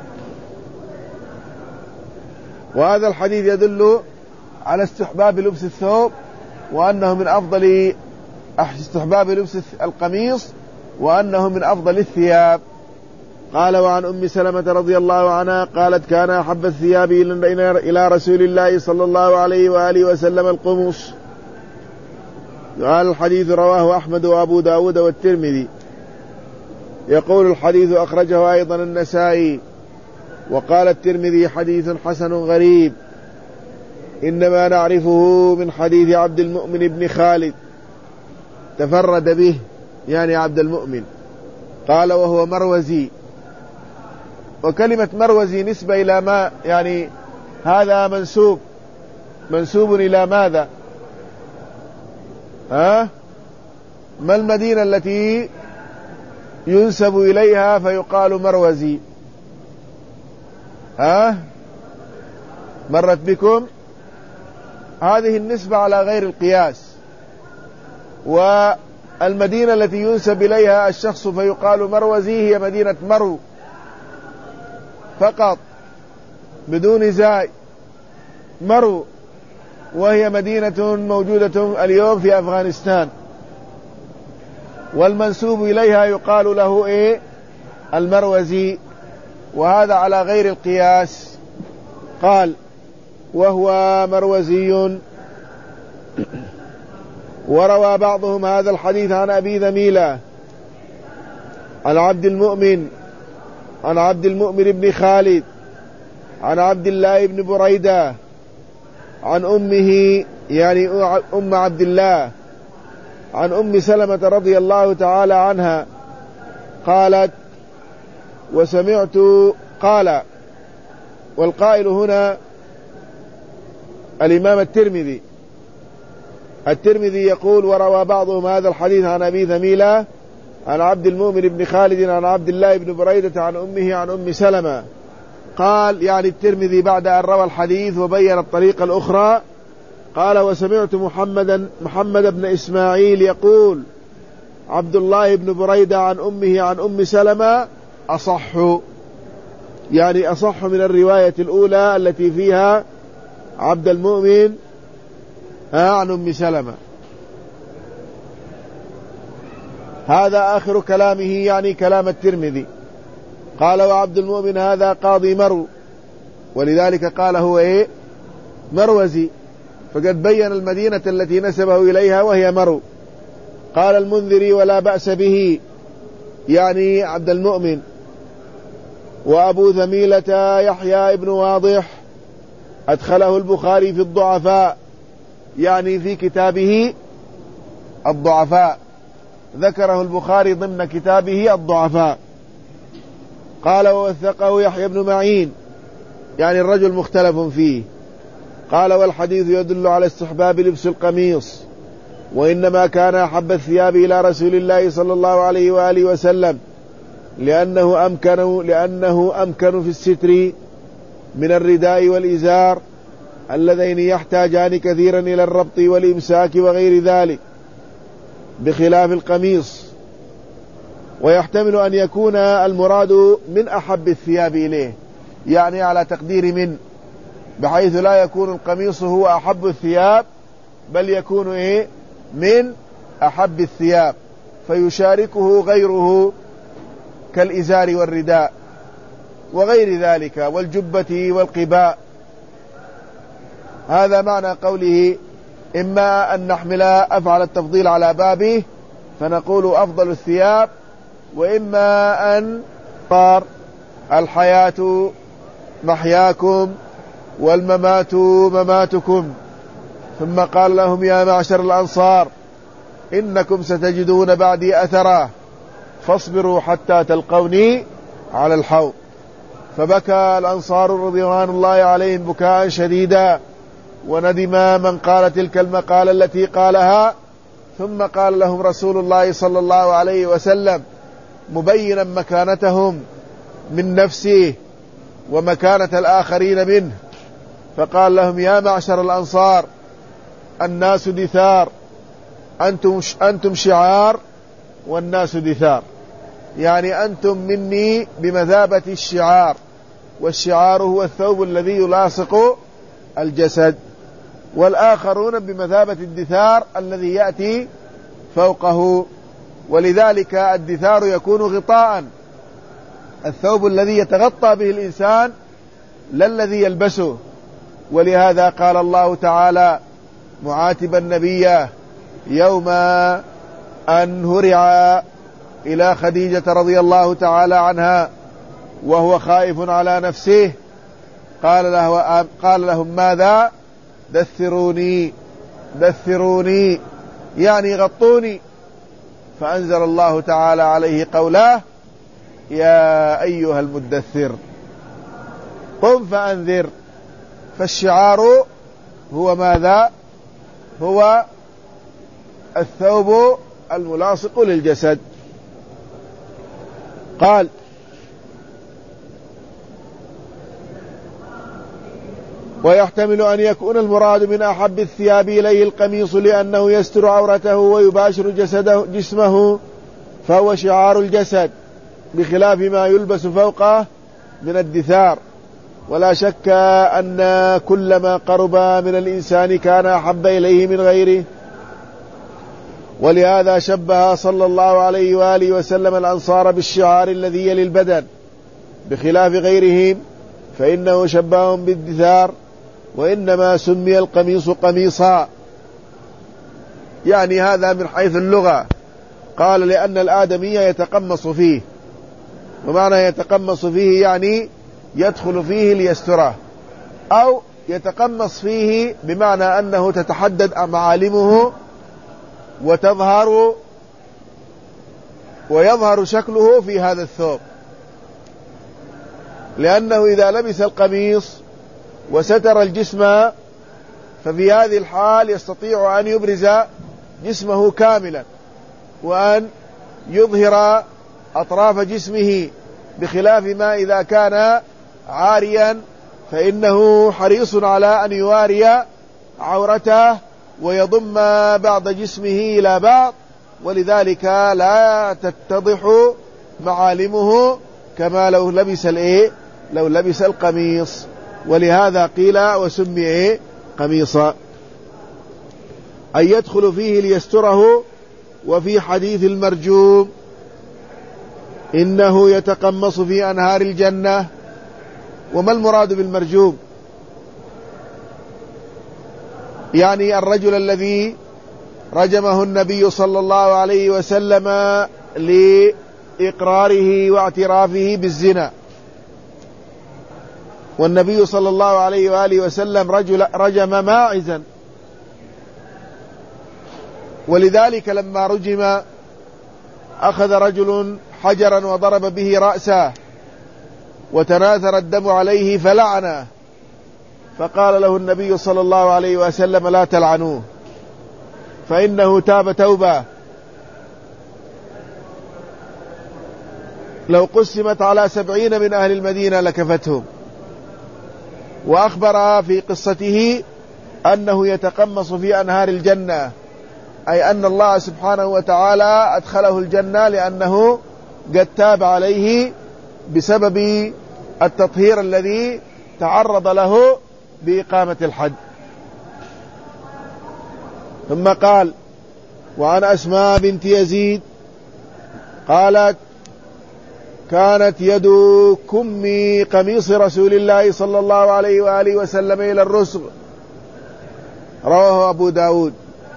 وهذا الحديث يدل على استحباب لبس الثوب، وأنه من أفضل استحباب لبس القميص، وأنه من أفضل الثياب. قال: وعن أم سلمة رضي الله عنها قالت: كان أحب الثياب إلى رسول الله صلى الله عليه وآله وسلم القمص. قال: الحديث رواه أحمد وأبو داود والترمذي. يقول: الحديث أخرجه أيضا النسائي. وقال الترمذي: حديث حسن غريب، إنما نعرفه من حديث عبد المؤمن بن خالد تفرد به، يعني عبد المؤمن. قال: وهو مروزي. وكلمة مروزي نسبة إلى ما، يعني هذا منسوب إلى ماذا؟ ما المدينة التي ينسب إليها فيقال مروزي؟ مرت بكم هذه النسبة على غير القياس. والمدينة التي ينسب إليها الشخص فيقال مروزي هي مدينة مرو فقط بدون زاي، مرو، وهي مدينة موجودة اليوم في أفغانستان، والمنسوب إليها يقال له المروزي، وهذا على غير القياس. قال: وهو مروزي. وروى بعضهم هذا الحديث عن أبي ذميلة عن عبد المؤمن بن خالد عن عبد الله بن بريدة عن أمه، يعني أم عبد الله، عن أم سلمة رضي الله تعالى عنها قالت: وسمعت، قال، والقائل هنا الإمام الترمذي يقول: وروى بعضهم هذا الحديث عن أبي ذميلة عن عبد المؤمن بن خالد عن عبد الله بن بريدة عن أمه عن أم سلمة. قال يعني الترمذي بعد أن روى الحديث وبين الطريقة الأخرى، قال: وسمعت محمد بن إسماعيل يقول: عبد الله بن بريدة عن أمه عن أم سلمة أصح، يعني أصح من الرواية الأولى التي فيها عبد المؤمن عن أم سلمة. هذا آخر كلامه، يعني كلام الترمذي. قال: وعبد المؤمن هذا قاضي مرو، ولذلك قال هو مروزي، فقد بين المدينة التي نسبه إليها وهي مرو. قال المنذري: ولا بأس به، يعني عبد المؤمن. وأبو ذميلة يحيى ابن واضح أدخله البخاري في الضعفاء، يعني في كتابه الضعفاء، ذكره البخاري ضمن كتابه الضعفاء. قال: ووثقه يحيى بن معين، يعني الرجل مختلف فيه. قال: والحديث يدل على استحباب لبس القميص، وإنما كان أحب الثياب إلى رسول الله صلى الله عليه وآله وسلم لأنه أمكن في الستر من الرداء والإزار اللذين يحتاجان كثيرا إلى الربط والإمساك وغير ذلك، بخلاف القميص. ويحتمل أن يكون المراد من أحب الثياب إليه، يعني على تقدير من، بحيث لا يكون القميص هو أحب الثياب، بل يكون من أحب الثياب، فيشاركه غيره كالإزار والرداء وغير ذلك والجبة والقباء. هذا معنى قوله إما أن نحمل أفعل التفضيل على بابه فنقول أفضل الثياب، وإما أن صار الحياة محياكم والممات مماتكم. ثم قال لهم يا معشر الأنصار إنكم ستجدون بعدي أثرا فاصبروا حتى تلقوني على الحوض. فبكى الأنصار رضوان الله عليهم بكاء شديدا، وندم من قال تلك المقالة التي قالها. ثم قال لهم رسول الله صلى الله عليه وسلم مبينا مكانتهم من نفسه ومكانة الآخرين منه، فقال لهم يا معشر الأنصار الناس دثار، أنتم شعار والناس دثار، يعني أنتم مني بمثابة الشعار، والشعار هو الثوب الذي يلاصق الجسد، والآخرون بمثابة الدثار الذي يأتي فوقه. ولذلك الدثار يكون غطاء، الثوب الذي يتغطى به الإنسان لا الذي يلبسه. ولهذا قال الله تعالى معاتبا النبي يوم أن هرع إلى خديجة رضي الله تعالى عنها وهو خائف على نفسه، قال لهم ماذا؟ دثروني يعني غطوني. فأنزل الله تعالى عليه قوله يا أيها المدثر قم فأنذر. فالشعار هو ماذا؟ هو الثوب الملاصق للجسد. قال ويحتمل أن يكون المراد من أحب الثياب إليه القميص لأنه يستر عورته ويباشر جسمه، فهو شعار الجسد بخلاف ما يلبس فوقه من الدثار. ولا شك أن كل ما قرب من الإنسان كان أحب إليه من غيره، ولهذا شبه صلى الله عليه وآله وسلم الأنصار بالشعار الذي يلي البدن بخلاف غيرهم، فإنه شبههم بالدثار، وإنما سمي القميص قميصا، يعني هذا من حيث اللغة. قال لأن الآدمي يتقمص فيه، ومعنى يتقمص فيه يعني يدخل فيه ليستره، أو يتقمص فيه بمعنى أنه تتحدد معالمه ويظهر شكله في هذا الثوب، لأنه إذا لبس القميص وستر الجسم ففي هذه الحال يستطيع أن يبرز جسمه كاملا وأن يظهر أطراف جسمه، بخلاف ما إذا كان عاريا فإنه حريص على أن يواري عورته ويضم بعض جسمه إلى بعض، ولذلك لا تتضح معالمه كما لو لبس القميص. ولهذا قيل وسمي قميصا، أن يدخل فيه ليستره. وفي حديث المرجوم إنه يتقمص في أنهار الجنة. وما المراد بالمرجوم؟ يعني الرجل الذي رجمه النبي صلى الله عليه وسلم لإقراره واعترافه بالزنا، والنبي صلى الله عليه وآله وسلم رجم ماعزا، ولذلك لما رجم أخذ رجل حجرا وضرب به رأسه وتناثر الدم عليه فلعنه، فقال له النبي صلى الله عليه وسلم لا تلعنوه فإنه تاب توبة لو قسمت على 70 من أهل المدينة لكفتهم. وأخبر في قصته أنه يتقمص في أنهار الجنة، أي أن الله سبحانه وتعالى أدخله الجنة لأنه قد تاب عليه بسبب التطهير الذي تعرض له بإقامة الحد. ثم قال: وعن أسماء بنت يزيد قالت: كانت يد كم قميص رسول الله صلى الله عليه وآله وسلم إلى الرسغ، رواه أبو داود.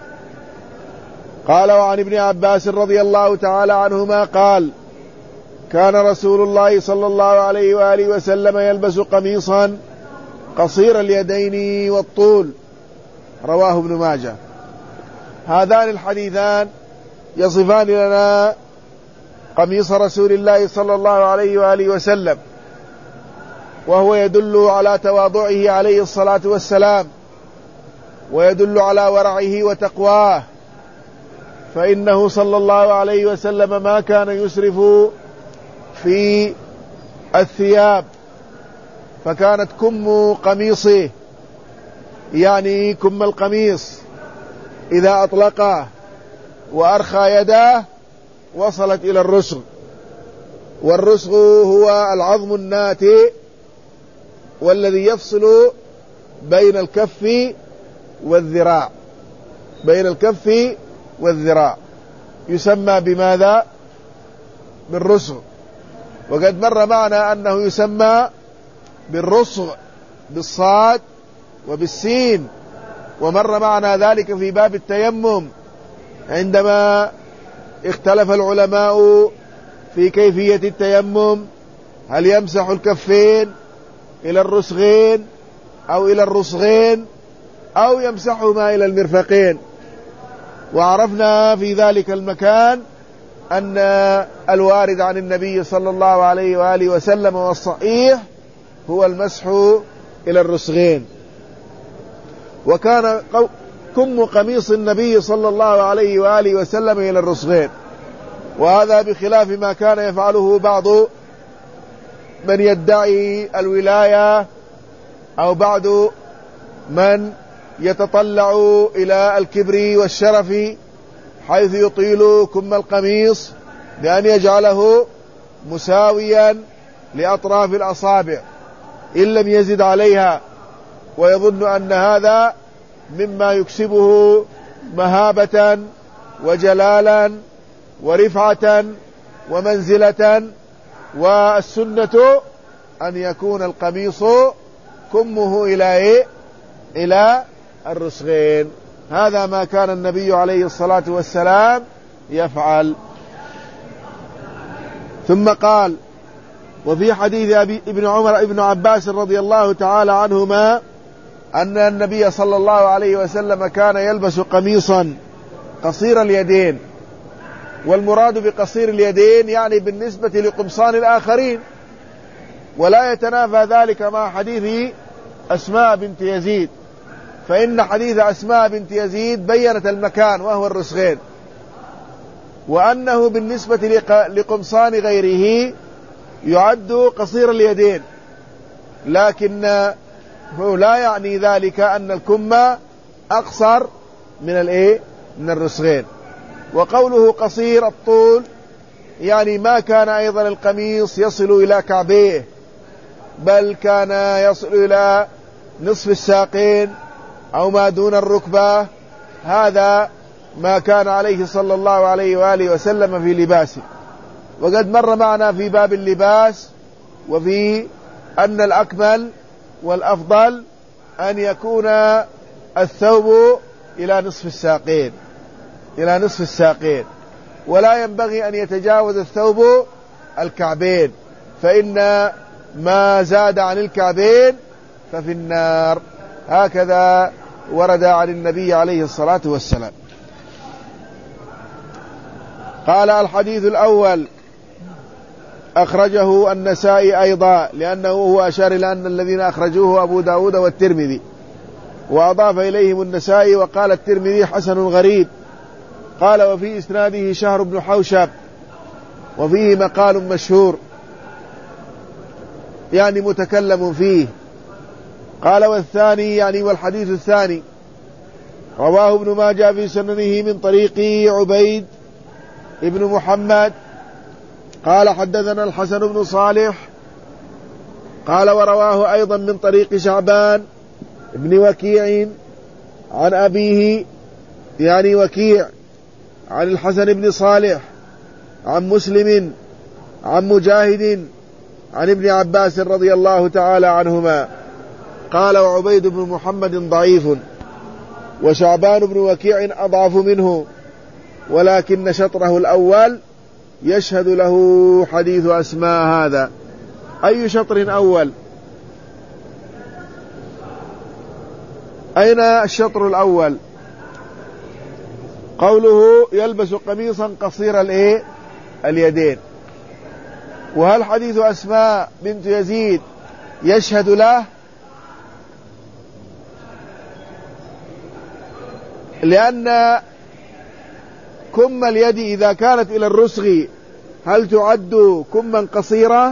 قال: وعن ابن عباس رضي الله تعالى عنهما قال: كان رسول الله صلى الله عليه وآله وسلم يلبس قميصا قصير اليدين والطول، رواه ابن ماجه. هذان الحديثان يصفان لنا قميص رسول الله صلى الله عليه وآله وسلم، وهو يدل على تواضعه عليه الصلاة والسلام، ويدل على ورعه وتقواه، فإنه صلى الله عليه وسلم ما كان يسرف في الثياب، فكانت كم قميصه يعني كم القميص إذا أطلقه وأرخى يداه وصلت إلى الرسغ، والرسغ هو العظم الناتئ والذي يفصل بين الكف والذراع، بين الكف والذراع يسمى بماذا؟ بالرسغ. وقد مر معنا أنه يسمى بالرسغ بالصاد وبالسين، ومر معنا ذلك في باب التيمم عندما اختلف العلماء في كيفية التيمم، هل يمسح الكفين إلى الرسغين أو إلى الرسغين أو يمسحهما إلى المرفقين. وعرفنا في ذلك المكان أن الوارد عن النبي صلى الله عليه وآله وسلم والصحيح هو المسح إلى الرسغين. وكان كم قميص النبي صلى الله عليه وآله وسلم إلى الرسغين، وهذا بخلاف ما كان يفعله بعض من يدعي الولاية أو بعض من يتطلع إلى الكبر والشرف، حيث يطيل كم القميص بأن يجعله مساويا لأطراف الأصابع إن لم يزد عليها، ويظن أن هذا مما يكسبه مهابة وجلالا ورفعة ومنزلة. والسنة أن يكون القميص كمه إلى الرسغين. هذا ما كان النبي عليه الصلاة والسلام يفعل. ثم قال: وفي حديث ابن عمر ابن عباس رضي الله تعالى عنهما أن النبي صلى الله عليه وسلم كان يلبس قميصا قصير اليدين، والمراد بقصير اليدين يعني بالنسبة لقمصان الآخرين، ولا يتنافى ذلك مع حديث أسماء بنت يزيد، فإن حديث أسماء بنت يزيد بيّنت المكان وهو الرسغين، وأنه بالنسبة لقمصان غيره يعد قصير اليدين، لكن هو لا يعني ذلك أن الكم أقصر من الرسغين. وقوله قصير الطول يعني ما كان أيضا القميص يصل إلى كعبيه، بل كان يصل إلى نصف الساقين أو ما دون الركبة. هذا ما كان عليه صلى الله عليه وآله وسلم في لباسه. وقد مر معنا في باب اللباس وفي أن الأكمل والأفضل أن يكون الثوب إلى نصف الساقين، ولا ينبغي أن يتجاوز الثوب الكعبين، فإن ما زاد عن الكعبين ففي النار. هكذا ورد عن النبي عليه الصلاة والسلام. قال: الحديث الأول أخرجه النسائي أيضا، لأنه هو أشار إلى أن الذين أخرجوه أبو داود والترمذي، وأضاف إليهم النسائي وقال الترمذي حسن غريب. قال: وفي إسناده شهر بن حوشب وفيه مقال مشهور يعني متكلم فيه. قال: والثاني يعني والحديث الثاني رواه ابن ماجه في سننه من طريق عبيد ابن محمد قال: حدثنا الحسن بن صالح قال: ورواه أيضا من طريق شعبان ابن وكيع عن أبيه يعني وكيع عن الحسن بن صالح عن مسلم عن مجاهد عن ابن عباس رضي الله تعالى عنهما قال: وعبيد بن محمد ضعيف، وشعبان بن وكيع أضعف منه، ولكن شطره الأول يشهد له حديث أسماء هذا. أي شطر أول؟ أين الشطر الأول؟ قوله يلبس قميصا قصير اليدين. وهل حديث أسماء بنت يزيد يشهد له؟ لأن كم اليد إذا كانت إلى الرسغ هل تعد كما قصيرة؟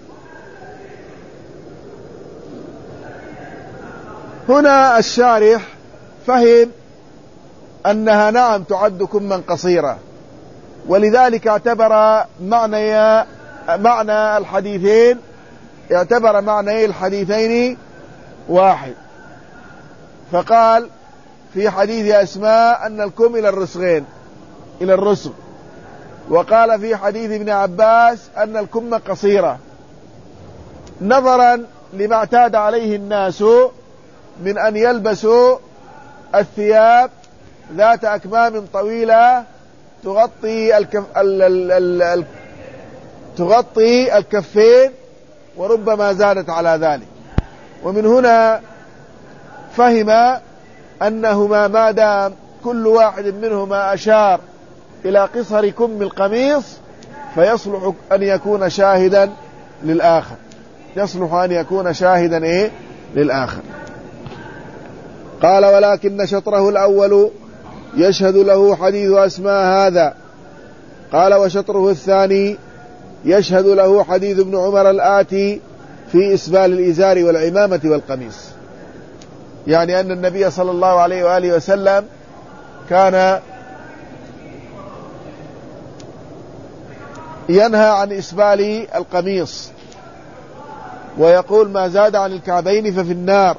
هنا الشارح فهم أنها نعم تعد كما قصيرة، ولذلك اعتبر معنى الحديثين واحد، فقال في حديث أسماء أن الكم إلى الرسغ، وقال في حديث ابن عباس أن الكم قصيرة، نظرا لما اعتاد عليه الناس من أن يلبسوا الثياب ذات أكمام طويلة تغطي الكفين وربما زادت على ذلك. ومن هنا فهم أنهما ما دام كل واحد منهما أشار إلى قصر كم القميص فيصلح أن يكون شاهدا للآخر. قال: ولكن شطره الأول يشهد له حديث أسماء هذا. قال: وشطره الثاني يشهد له حديث ابن عمر الآتي في إسبال الإزار والعمامة والقميص، يعني أن النبي صلى الله عليه وآله وسلم كان ينهى عن إسبال القميص، ويقول: ما زاد عن الكعبين ففي النار،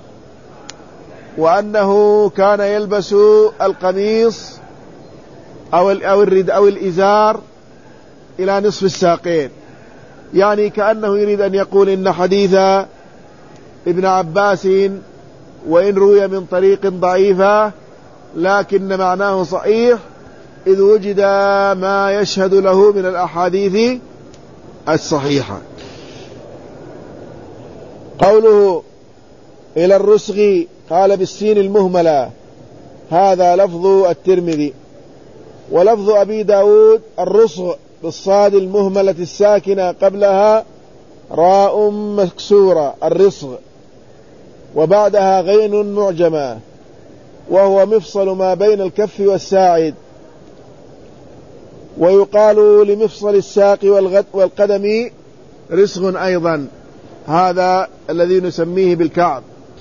وأنه كان يلبس القميص أو الإزار إلى نصف الساقين، يعني كأنه يريد أن يقول إن حديث ابن عباس وإن روي من طريق ضعيفة لكن معناه صحيح، إذ وجد ما يشهد له من الأحاديث الصحيحة. قوله إلى الرسغ قال بالسين المهملة، هذا لفظ الترمذي، ولفظ أبي داود الرسغ بالصاد المهملة الساكنة قبلها راء مكسورة الرسغ، وبعدها غين معجمة، وهو مفصل ما بين الكف والساعد، ويقال لمفصل الساق والقدم رسغ أيضا، هذا الذي نسميه بالكعب.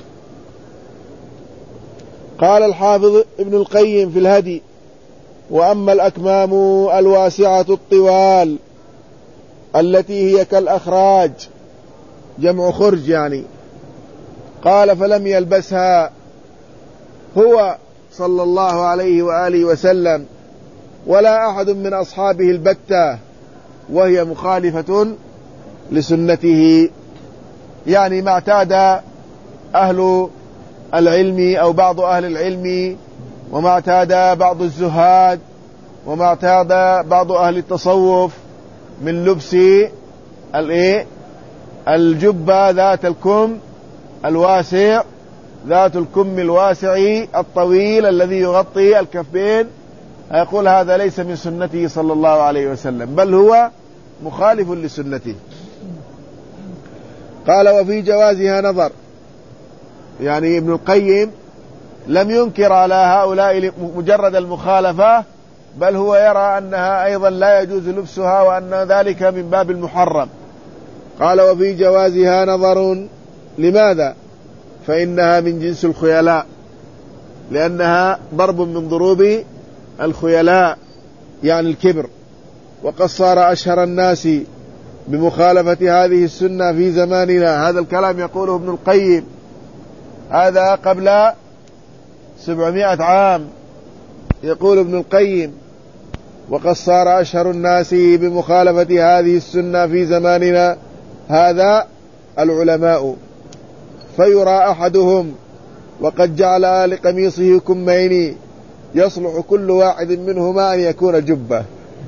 قال الحافظ ابن القيم في الهدي: وأما الأكمام الواسعة الطوال التي هي كالأخراج جمع خرج يعني، قال فلم يلبسها هو صلى الله عليه وآله وسلم ولا أحد من أصحابه البتة، وهي مخالفة لسنته، يعني ما اعتاد أهل العلم أو بعض أهل العلم، وما اعتاد بعض الزهاد، وما اعتاد بعض أهل التصوف من لبس الجبة ذات الكم الواسع، ذات الكم الواسع الطويل الذي يغطي الكفين، يقول هذا ليس من سنته صلى الله عليه وسلم، بل هو مخالف لسنته. قال وفي جوازها نظر، يعني ابن القيم لم ينكر على هؤلاء مجرد المخالفة، بل هو يرى أنها أيضا لا يجوز لبسها، وأن ذلك من باب المحرم. قال وفي جوازها نظر، لماذا؟ فإنها من جنس الخيلاء، لأنها ضرب من ضروب الخيلاء يعني الكبر، وقد صار أشهر الناس بمخالفة هذه السنة في زماننا. هذا الكلام يقوله ابن القيم، هذا قبل 700 عام، يقول ابن القيم: وقد صار أشهر الناس بمخالفة هذه السنة في زماننا هذا العلماء، فيرى أحدهم وقد جعل لقميصه كمين يصلح كل واحد منهما أن يكون جبة.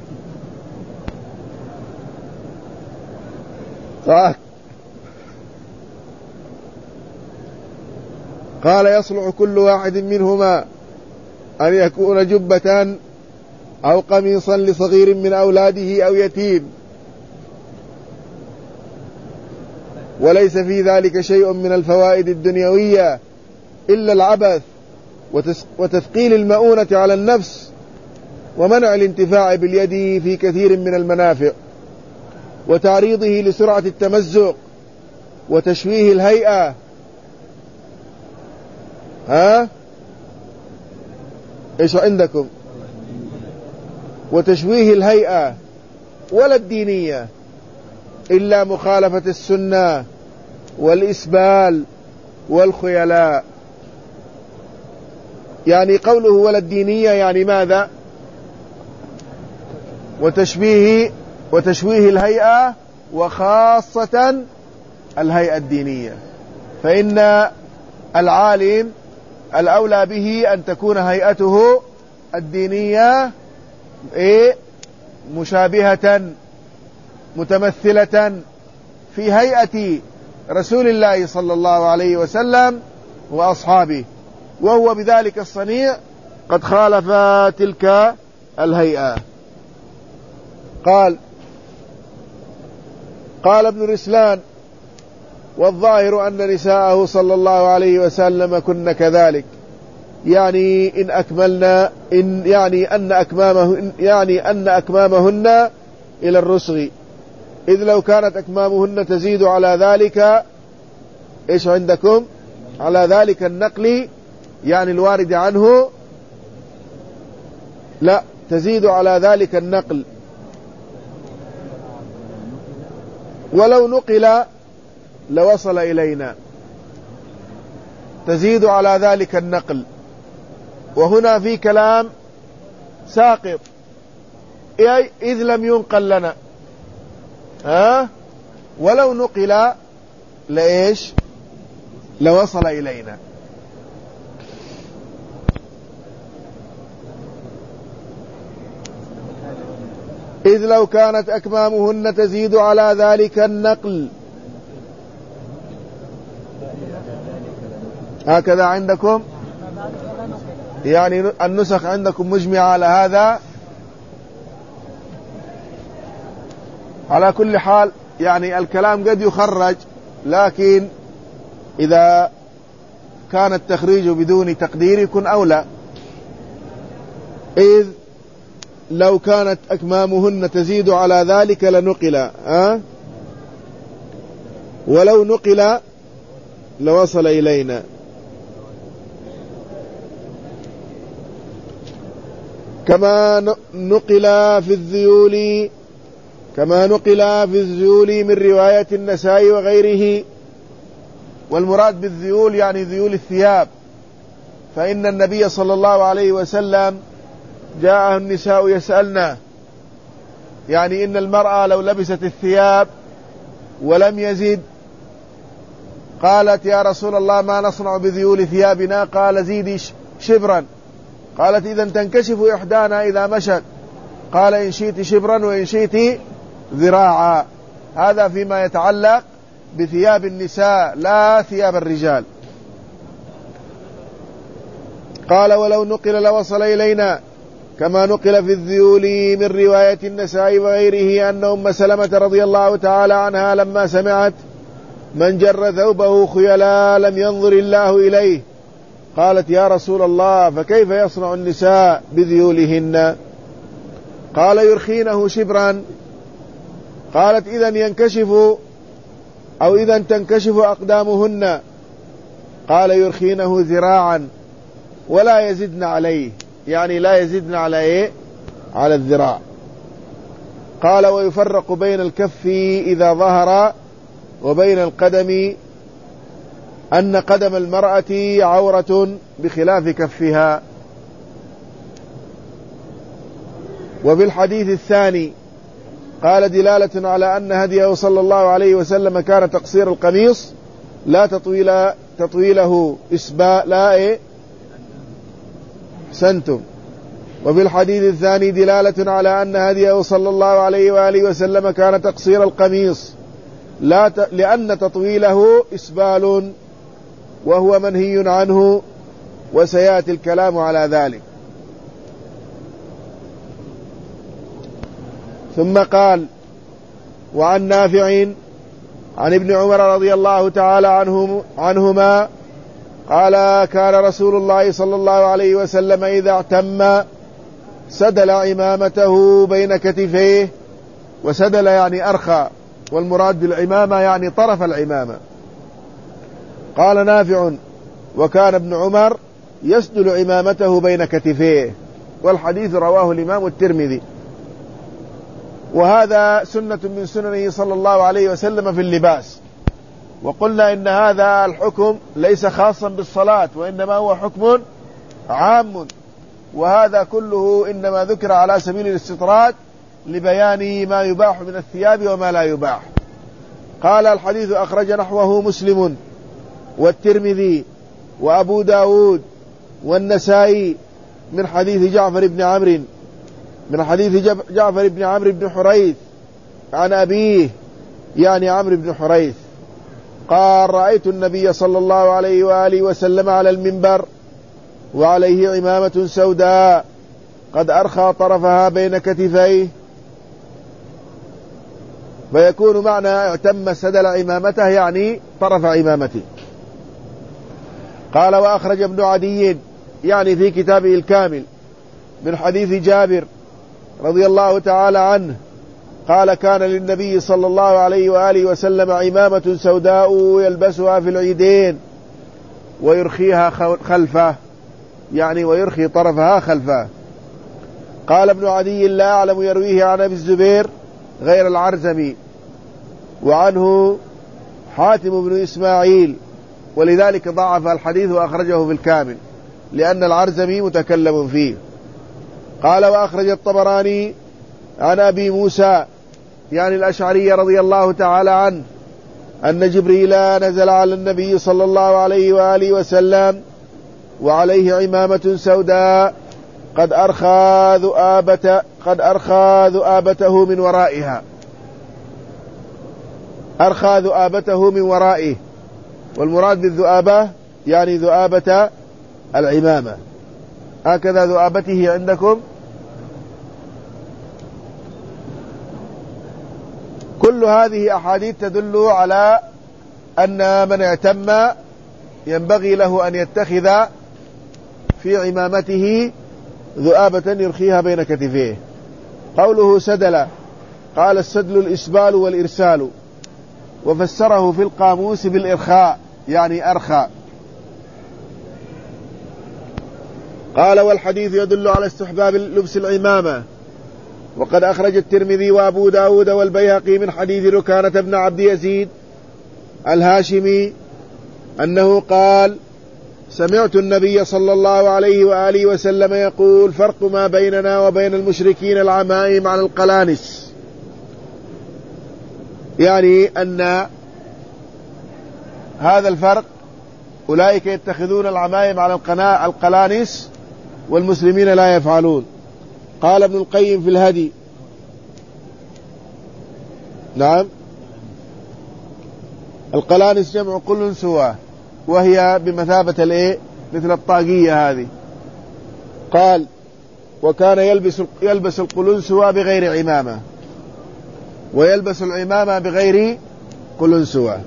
قال: يصلح كل واحد منهما أن يكون جبة أو قميصا لصغير من أولاده أو يتيم، وليس في ذلك شيء من الفوائد الدنيوية إلا العبث وتثقيل المؤونة على النفس ومنع الانتفاع باليد في كثير من المنافع وتعريضه لسرعة التمزق وتشويه الهيئة. إيش عندكم؟ وتشويه الهيئة ولا الدينية إلا مخالفة السنة والإسبال والخيلاء. يعني قوله ولا الدينية يعني ماذا؟ وتشويه الهيئة، وخاصة الهيئة الدينية، فإن العالم الأولى به أن تكون هيئته الدينية مشابهة متمثلة في هيئة رسول الله صلى الله عليه وسلم وأصحابه، وهو بذلك الصنيع قد خالف تلك الهيئة. قال ابن رسلان: والظاهر أن نساءه صلى الله عليه وسلم كن كذلك، يعني أن أكمامهن إلى الرسغ، إذ لو كانت أكمامهن تزيد على ذلك، إيش عندكم؟ على ذلك النقل، يعني الوارد عنه، لا، تزيد على ذلك النقل، ولو نقل لوصل إلينا. تزيد على ذلك النقل، وهنا في كلام ساقط، إذ لم ينقل لنا، ولو نقل لإيش؟ لوصل إلينا. إذ لو كانت أكمامهن تزيد على ذلك النقل. هكذا عندكم؟ يعني النسخ عندكم مجمعة على هذا. على كل حال يعني الكلام قد يخرج، لكن إذا كان التخريج بدون تقدير يكون أولى. إذ لو كانت أكمامهن تزيد على ذلك لنقل، ولو نقل لوصل إلينا. كما نقل في الذيول من رواية النسائي وغيره. والمراد بالذيول يعني ذيول الثياب، فإن النبي صلى الله عليه وسلم جاءه النساء يسألنا، يعني إن المرأة لو لبست الثياب ولم يزد، قالت: يا رسول الله ما نصنع بذيول ثيابنا؟ قال: زيدي شبرا. قالت: إذن تنكشف إحدانا إذا مشت؟ قال: إن شئت شبرا وإن شئت ذراعا. هذا فيما يتعلق بثياب النساء لا ثياب الرجال. قال: ولو نقل لوصل إلينا، كما نقل في الذيول من رواية النسائي وغيره أن أم سلمة رضي الله تعالى عنها لما سمعت من جر ثوبه خيلا لم ينظر الله إليه، قالت: يا رسول الله فكيف يصنع النساء بذيولهن؟ قال: يرخينه شبرا. قالت: إذن ينكشف أو إذن تنكشف أقدامهن؟ قال: يرخينه ذراعا ولا يزدن عليه، يعني لا يزدن على إيه؟ على الذراع. قال: ويفرق بين الكف إذا ظهر وبين القدم، أن قدم المرأة عورة بخلاف كفها. وفي الحديث الثاني قال دلالة على أن هديه صلى الله عليه وسلم كان تقصير القميص لا تطويله لا سنتم. وفي الحديث الثاني دلالة على أن هديه صلى الله عليه وآله وسلم كان تقصير القميص لأن تطويله إسبال وهو منهي عنه، وسيأتي الكلام على ذلك. ثم قال: وعن نافع عن ابن عمر رضي الله تعالى عنهما قال: كان رسول الله صلى الله عليه وسلم إذا اعتم سدل عمامته بين كتفيه، وسدل يعني أرخى، والمراد بالعمامة يعني طرف العمامة. قال نافع: وكان ابن عمر يسدل عمامته بين كتفيه. والحديث رواه الإمام الترمذي. وهذا سنة من سننه صلى الله عليه وسلم في اللباس. وقلنا إن هذا الحكم ليس خاصا بالصلاة، وإنما هو حكم عام، وهذا كله إنما ذكر على سبيل الاستطراد لبيان ما يباح من الثياب وما لا يباح. قال: الحديث أخرج نحوه مسلم والترمذي وأبو داود والنسائي من حديث جعفر بن عمرو بن حريث عن أبيه يعني عمرو بن حريث قال: رأيت النبي صلى الله عليه وآله وسلم على المنبر وعليه عمامة سوداء قد أرخى طرفها بين كتفيه. فيكون معنى اعتم سدل عمامته يعني طرف عمامته. قال: وأخرج ابن عدي يعني في كتابه الكامل من حديث جابر رضي الله تعالى عنه قال: كان للنبي صلى الله عليه وآله وسلم عمامة سوداء يلبسها في العيدين ويرخيها خلفه، يعني ويرخي طرفها خلفه. قال ابن عدي: لا أعلم يرويه عن أبي الزبير غير العرزمي، وعنه حاتم بن إسماعيل، ولذلك ضعف الحديث وأخرجه في الكامل لأن العرزمي متكلم فيه. قال: وأخرج الطبراني عن أبي موسى يعني الأشعري رضي الله تعالى عنه أن جبريل نزل على النبي صلى الله عليه وآله وسلم وعليه عمامة سوداء قد أرخى ذؤابته من ورائها. أرخى ذؤابته من ورائه، والمراد بالذؤابة يعني ذؤابة العمامة. هكذا ذؤابته عندكم. كل هذه أحاديث تدل على أن من اعتم ينبغي له أن يتخذ في عمامته ذؤابة يرخيها بين كتفيه. قوله سدل، قال: السدل الإسبال والإرسال، وفسره في القاموس بالإرخاء يعني أرخى. قال: والحديث يدل على استحباب لبس العمامة. وقد أخرج الترمذي وأبو داود والبيهقي من حديث ركانة بن عبد يزيد الهاشمي أنه قال: سمعت النبي صلى الله عليه وآله وسلم يقول: فرق ما بيننا وبين المشركين العمائم على القلانس، يعني أن هذا الفرق، أولئك يتخذون العمائم على القلانس والمسلمين لا يفعلون. قال ابن القيم في الهدي: نعم، القلانس جمع قلنسوة، وهي بمثابة مثل الطاقية هذه. قال: وكان يلبس القلنسوة بغير عمامة، ويلبس العمامة بغير قلنسوة،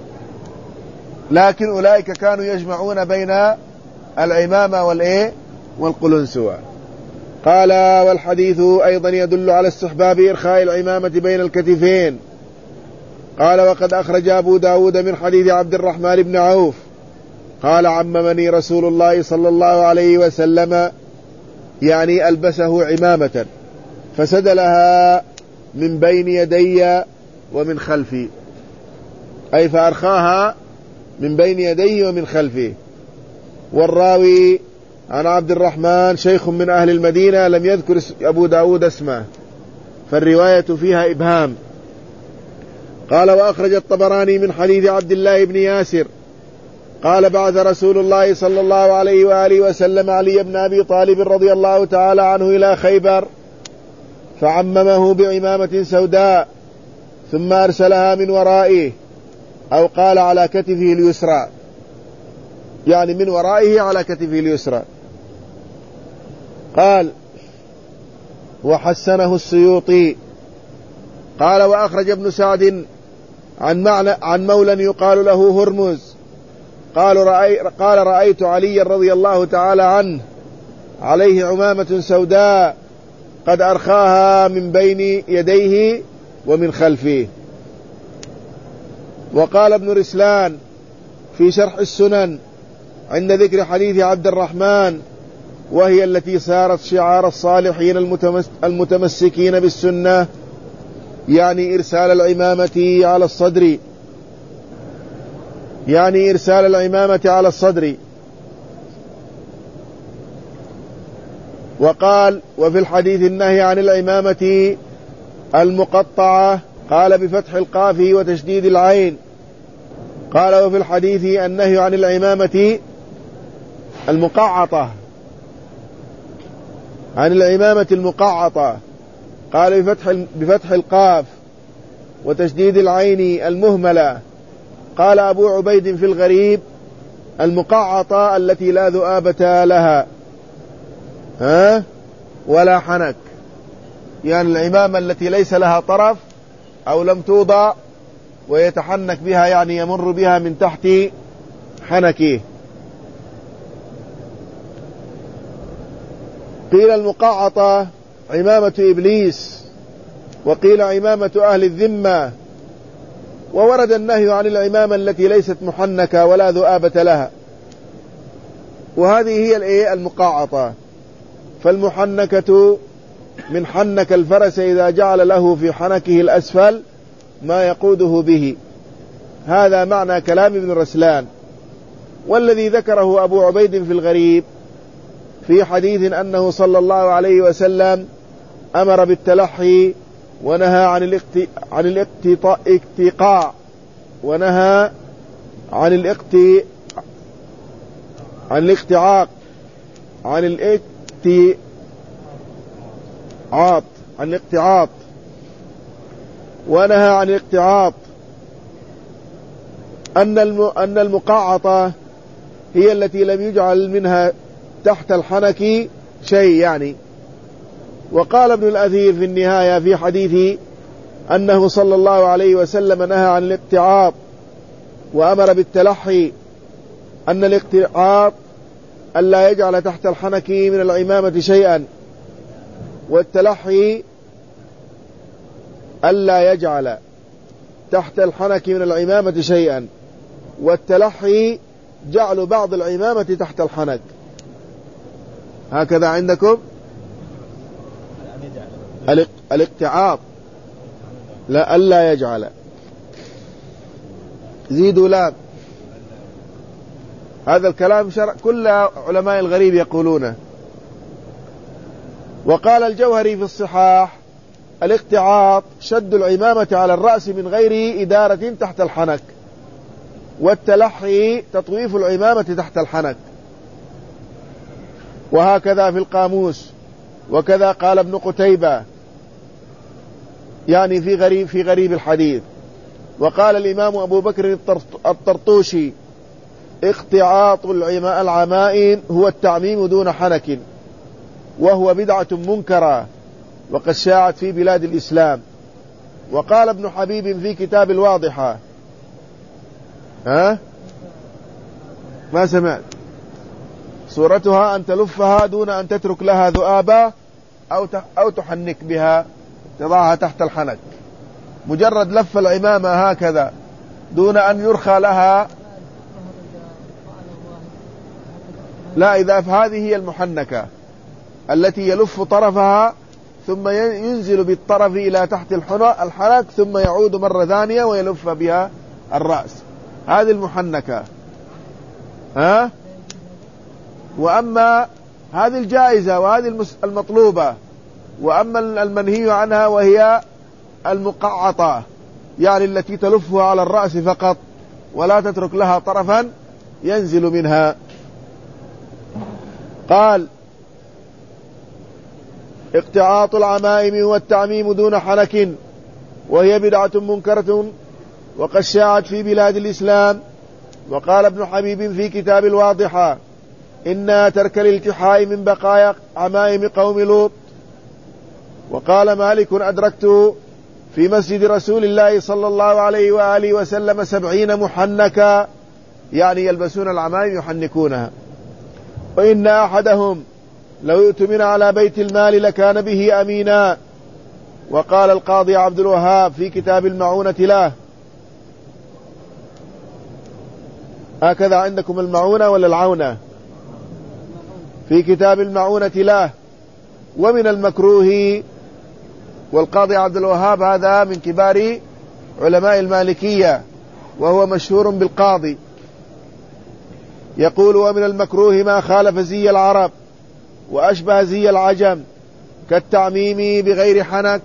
لكن أولئك كانوا يجمعون بين العمامة والقلنسوة. قال: والحديث أيضا يدل على استحباب إرخاء العمامة بين الكتفين. قال: وقد أخرج أبو داود من حديث عبد الرحمن بن عوف قال: عممني رسول الله صلى الله عليه وسلم، يعني ألبسه عمامة فسدلها من بين يدي ومن خلفي، أي فأرخاها من بين يديه ومن خلفه. والراوي عن عبد الرحمن شيخ من أهل المدينة لم يذكر أبو داود اسمه، فالرواية فيها إبهام. قال وأخرج الطبراني من حديث عبد الله بن ياسر قال بعث رسول الله صلى الله عليه وآله وسلم علي بن أبي طالب رضي الله تعالى عنه إلى خيبر فعممه بعمامة سوداء ثم أرسلها من ورائه، أو قال على كتفه اليسرى، يعني من ورائه على كتفه اليسرى. قال وحسنه السيوطي. قال وأخرج ابن سعد عن مولى يقال له هرمز قال رأيت علي رضي الله تعالى عنه عليه عمامة سوداء قد أرخاها من بين يديه ومن خلفه. وقال ابن رسلان في شرح السنن عند ذكر حديث عبد الرحمن وهي التي صارت شعار الصالحين المتمسكين بالسنة، يعني إرسال العمامة على الصدر، يعني إرسال العمامة على الصدر. وقال وفي الحديث النهي عن العمامة المقطعة، قال بفتح القاف وتشديد العين. قال وفي الحديث النهي عن العمامة المقعطة، عن العمامة المقعطة، قال بفتح القاف وتشديد العين المهملة. قال أبو عبيد في الغريب المقعطة التي لا ذؤابة لها ولا حنك، يعني العمامة التي ليس لها طرف أو لم توضع ويتحنك بها، يعني يمر بها من تحت حنكه. قيل المقعطة عمامة إبليس، وقيل عمامة أهل الذمة. وورد النهي عن العمامة التي ليست محنكة ولا ذؤابة لها، وهذه هي المقعطة. فالمحنكة من حنك الفرس إذا جعل له في حنكه الأسفل ما يقوده به. هذا معنى كلام ابن رسلان. والذي ذكره أبو عبيد في الغريب في حديث أنه صلى الله عليه وسلم أمر بالتلحي ونهى عن الاقتقاء، ونهى عن الاقتعاق، عن الاقتعاط، ونهى عن الاقتعاط. أن المقعطة هي التي لم يجعل منها تحت الحنك شيء يعني. وقال ابن الأثير في النهاية في حديث أنه صلى الله عليه وسلم نهى عن الاقتعاط وأمر بالتلحي، أن الاقتعاط ألا يجعل تحت الحنك من العمامة شيئا، والتلحي ألا يجعل تحت الحنك من العمامة شيئا، والتلحي جعل بعض العمامة تحت الحنك. هكذا عندكم الاقتعاط، لا ألا يجعل، زيدوا لام. هذا الكلام كل علماء الغريب يقولونه. وقال الجوهري في الصحاح الاقتعاط شد العمامة على الرأس من غير إدارة تحت الحنك، والتلحي تطويف العمامة تحت الحنك. وهكذا في القاموس. وكذا قال ابن قتيبة، يعني في غريب الحديث. وقال الإمام أبو بكر الطرطوشي اقتعاط العمائم هو التعميم دون حنك، وهو بدعة منكرة وقد شاعت في بلاد الإسلام. وقال ابن حبيب في كتاب الواضحة ما سمعت صورتها أن تلفها دون أن تترك لها ذؤابا أو تحنك بها، تضعها تحت الحنك، مجرد لف العمامة هكذا دون أن يرخى لها. لا، إذا فهذه هي المحنكة التي يلف طرفها ثم ينزل بالطرف إلى تحت الحنك ثم يعود مرة ثانية ويلف بها الرأس، هذه المحنكة. وأما هذه الجائزة وهذه المطلوبة، وأما المنهي عنها وهي المقعطة، يعني التي تلفها على الرأس فقط ولا تترك لها طرفا ينزل منها. قال: اقتعاط العمائم والتعميم دون حنك، وهي بدعة منكرة وقد شاعت في بلاد الإسلام. وقال ابن حبيب في كتاب الواضحة: إن ترك الالتحاء من بقايا عمائم قوم لوط. وقال مالك: أدركت في مسجد رسول الله صلى الله عليه وآله وسلم 70 محنكا، يعني يلبسون العمائم يحنكونها. وإن أحدهم لو يؤتمن على بيت المال لكان به أمينا. وقال القاضي عبد الوهاب في كتاب المعونة له، هكذا عندكم المعونة ولا العونة؟ في كتاب المعونة له: ومن المكروه. والقاضي عبد الوهاب هذا من كبار علماء المالكية وهو مشهور بالقاضي، يقول: ومن المكروه ما خالف زي العرب وأشبه زي العجم كالتعميم بغير حنك.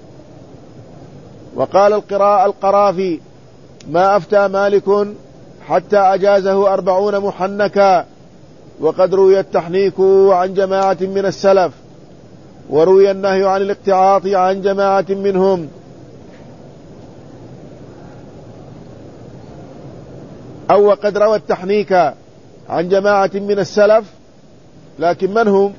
وقال القرافي: ما أفتى مالك حتى أجازه 40 محنكا، وقد روي التحنيك عن جماعة من السلف، وروي النهي عن الاقتعاط عن جماعة منهم. أو وقد روى التحنيك عن جماعة من السلف، لكن من هم؟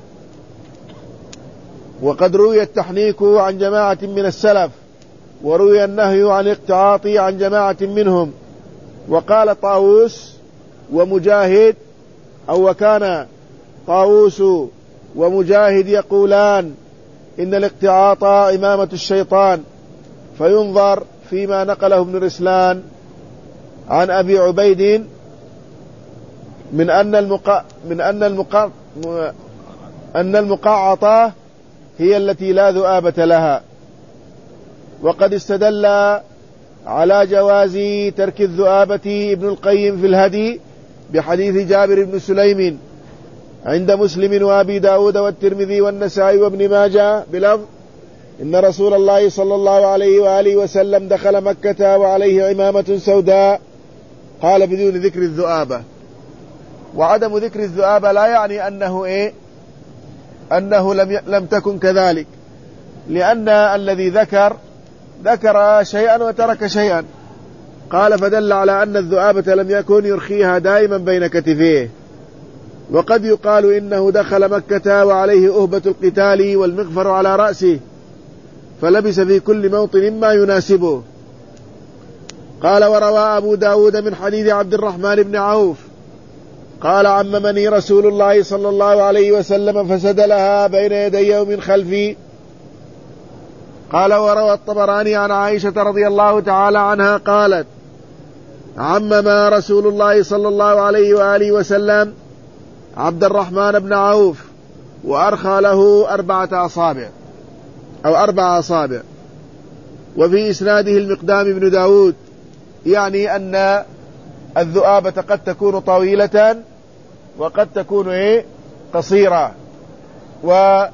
وقد روي التحنيك عن جماعة من السلف، وروي النهي عن الاقتعاط عن جماعة منهم. وقال طاووس ومجاهد، أو وكان طاووس ومجاهد يقولان: إن الاقتعاط إمامة الشيطان. فينظر فيما نقله ابن رسلان عن أبي عبيد من أن المقعطة هي التي لا ذؤابة لها. وقد استدل على جواز ترك الذؤابة ابن القيم في الهدي بحديث جابر بن سليم عند مسلم وأبي داود والترمذي والنسائي وابن ماجه بلفظ: إن رسول الله صلى الله عليه وآله وسلم دخل مكة وعليه عمامة سوداء. قال: بدون ذكر الذؤابة. وعدم ذكر الذؤابة لا يعني أنه لم تكن كذلك، لأن الذي ذكر شيئا وترك شيئا. قال: فدل على أن الذؤابة لم يكن يرخيها دائما بين كتفيه. وقد يقال إنه دخل مكة وعليه أهبة القتال والمغفر على رأسه، فلبس في كل موطن ما يناسبه. قال: وروى أبو داود من حديث عبد الرحمن بن عوف قال: عممني رسول الله صلى الله عليه وسلم فسدلها بين يدي ومن خلفي. قال: وروى الطبراني عن عائشة رضي الله تعالى عنها قالت: عمم رسول الله صلى الله عليه وآله وسلم عبد الرحمن بن عوف وأرخى له 4 أصابع. وفي إسناده المقدام بن داود، يعني أن الذؤابة قد تكون طويلة وقد تكون قصيرة. وما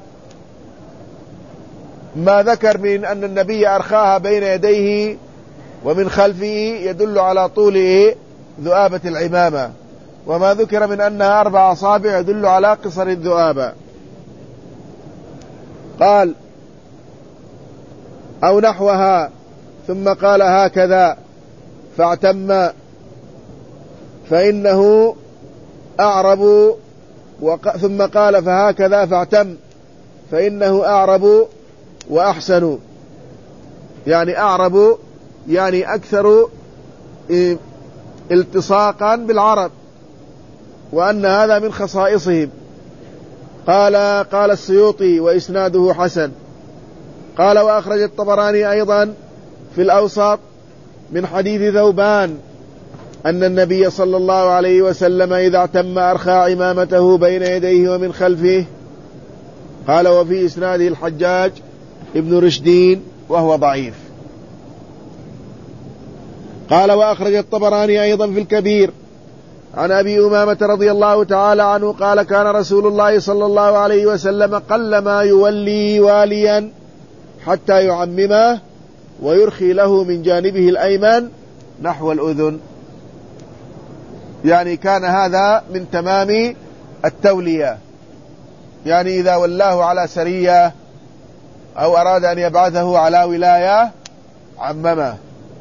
ذكر من أن النبي أرخاها بين يديه ومن خلفه يدل على طول ذؤابة العمامة، وما ذكر من أنها 4 أصابع يدل على قصر الذؤابة. قال: أو نحوها، ثم قال: هكذا فاعتم فإنه أعرب، ثم قال: فهكذا فاعتم فإنه أعرب وأحسن. يعني أعرب يعني أكثر التصاقا بالعرب، وأن هذا من خصائصهم. قال السيوطي وإسناده حسن. قال: وأخرج الطبراني أيضا في الأوسط من حديث ثوبان أن النبي صلى الله عليه وسلم إذا اعتم أرخى عمامته بين يديه ومن خلفه. قال: وفي إسناده الحجاج ابن رشدين وهو ضعيف. قال: وأخرج الطبراني أيضا في الكبير عن أبي أمامة رضي الله تعالى عنه قال كان رسول الله صلى الله عليه وسلم قلما يولي واليا حتى يعممه ويرخي له من جانبه الأيمن نحو الأذن. يعني كان هذا من تمام التولية، يعني إذا ولاه على سرية أو أراد أن يبعثه على ولاية عممه.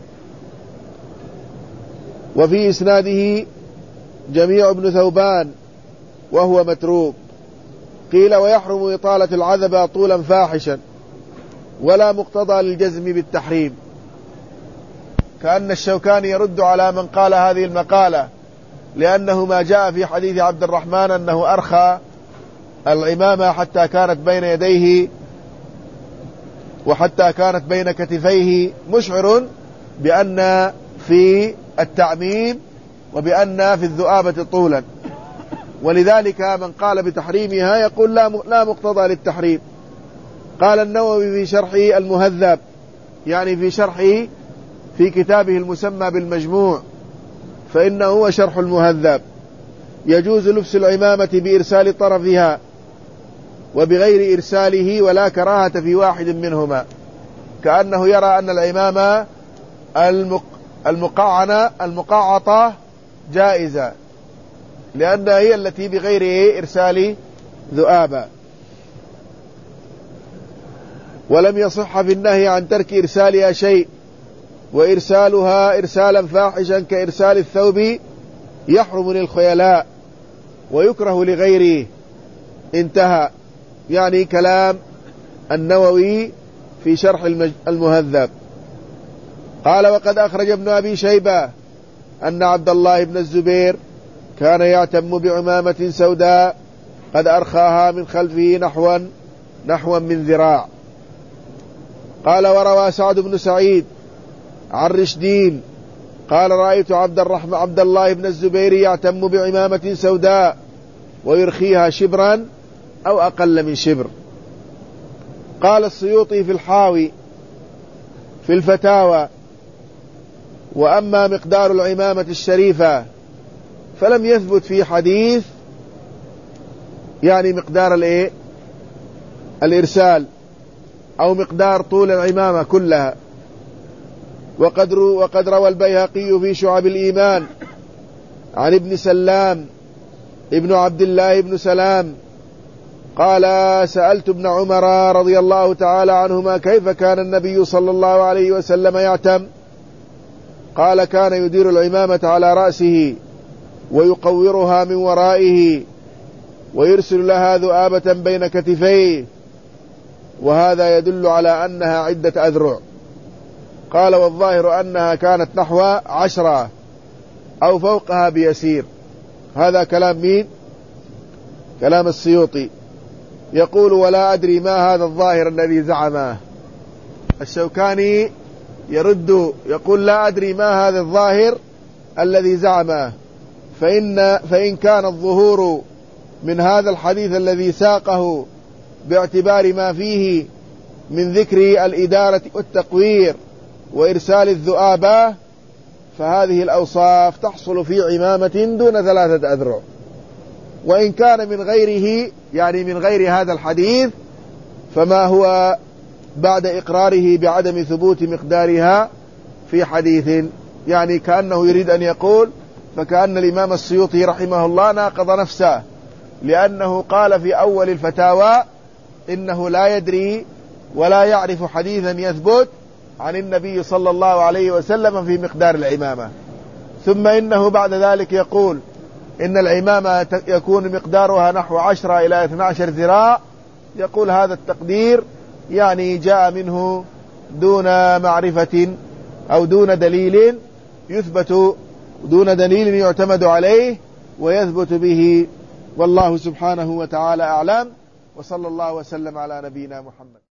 وفي إسناده جميع بن ثوبان وهو متروك. قيل ويحرم إطالة العذبة طولا فاحشا ولا مقتضى للجزم بالتحريم، كأن الشوكاني يرد على من قال هذه المقالة، لأنه ما جاء في حديث عبد الرحمن أنه أرخى العمامة حتى كانت بين يديه وحتى كانت بين كتفيه، مشعر بأن في التعميم وبأن في الذؤابة طولا، ولذلك من قال بتحريمها يقول لا مقتضى للتحريم. قال النووي في شرحه المهذب، يعني في شرحه في كتابه المسمى بالمجموع، فإنه هو شرح المهذب، يجوز لبس العمامة بإرسال طرفها وبغير إرساله ولا كراهة في واحد منهما، كأنه يرى أن العمامة المقعطة جائزة لأنها هي التي بغير إرسال ذؤابة. ولم يصح في النهي عن ترك إرسالها شيء، وإرسالها إرسالا فاحشا كإرسال الثوب يحرم للخيلاء ويكره لغيره. انتهى. يعني كلام النووي في شرح المهذب. قال وقد أخرج ابن أبي شيبة أن عبد الله بن الزبير كان يعتم بعمامة سوداء قد أرخاها من خلفه نحوا من ذراع. قال وروى سعد بن سعيد عن رشدين قال رأيت عبد الله بن الزبير يعتم بعمامة سوداء ويرخيها شبرا أو أقل من شبر. قال السيوطي في الحاوي في الفتاوى وأما مقدار العمامة الشريفة فلم يثبت في حديث، يعني مقدار الإرسال أو مقدار طول العمامة كلها. وقد روى البيهقي في شعب الإيمان عن ابن سلام ابن عبد الله بن سلام قال سألت ابن عمر رضي الله تعالى عنهما كيف كان النبي صلى الله عليه وسلم يعتم؟ قال كان يدير العمامة على رأسه ويقورها من ورائه ويرسل لها ذؤابة بين كتفيه، وهذا يدل على أنها عدة أذرع. قال والظاهر أنها كانت نحو 10 أو فوقها بيسير. هذا كلام مين؟ كلام السيوطي. يقول ولا أدري ما هذا الظاهر الذي زعمه. الشوكاني يرد يقول لا أدري ما هذا الظاهر الذي زعمه، فإن كان الظهور من هذا الحديث الذي ساقه باعتبار ما فيه من ذكر الإدارة والتقوير وإرسال الذؤابة، فهذه الأوصاف تحصل في عمامة دون 3 أذرع. وإن كان من غيره، يعني من غير هذا الحديث، فما هو بعد إقراره بعدم ثبوت مقدارها في حديث. يعني كأنه يريد أن يقول، فكأن الإمام السيوطي رحمه الله ناقض نفسه، لأنه قال في أول الفتاوى إنه لا يدري ولا يعرف حديثا يثبت عن النبي صلى الله عليه وسلم في مقدار العمامة، ثم إنه بعد ذلك يقول إن العمامة يكون مقدارها نحو 10 إلى 12 ذراع. يقول هذا التقدير يعني جاء منه دون معرفة أو دون دليل يثبت، دون دليل يعتمد عليه ويثبت به. والله سبحانه وتعالى أعلم، وصلى الله وسلم على نبينا محمد.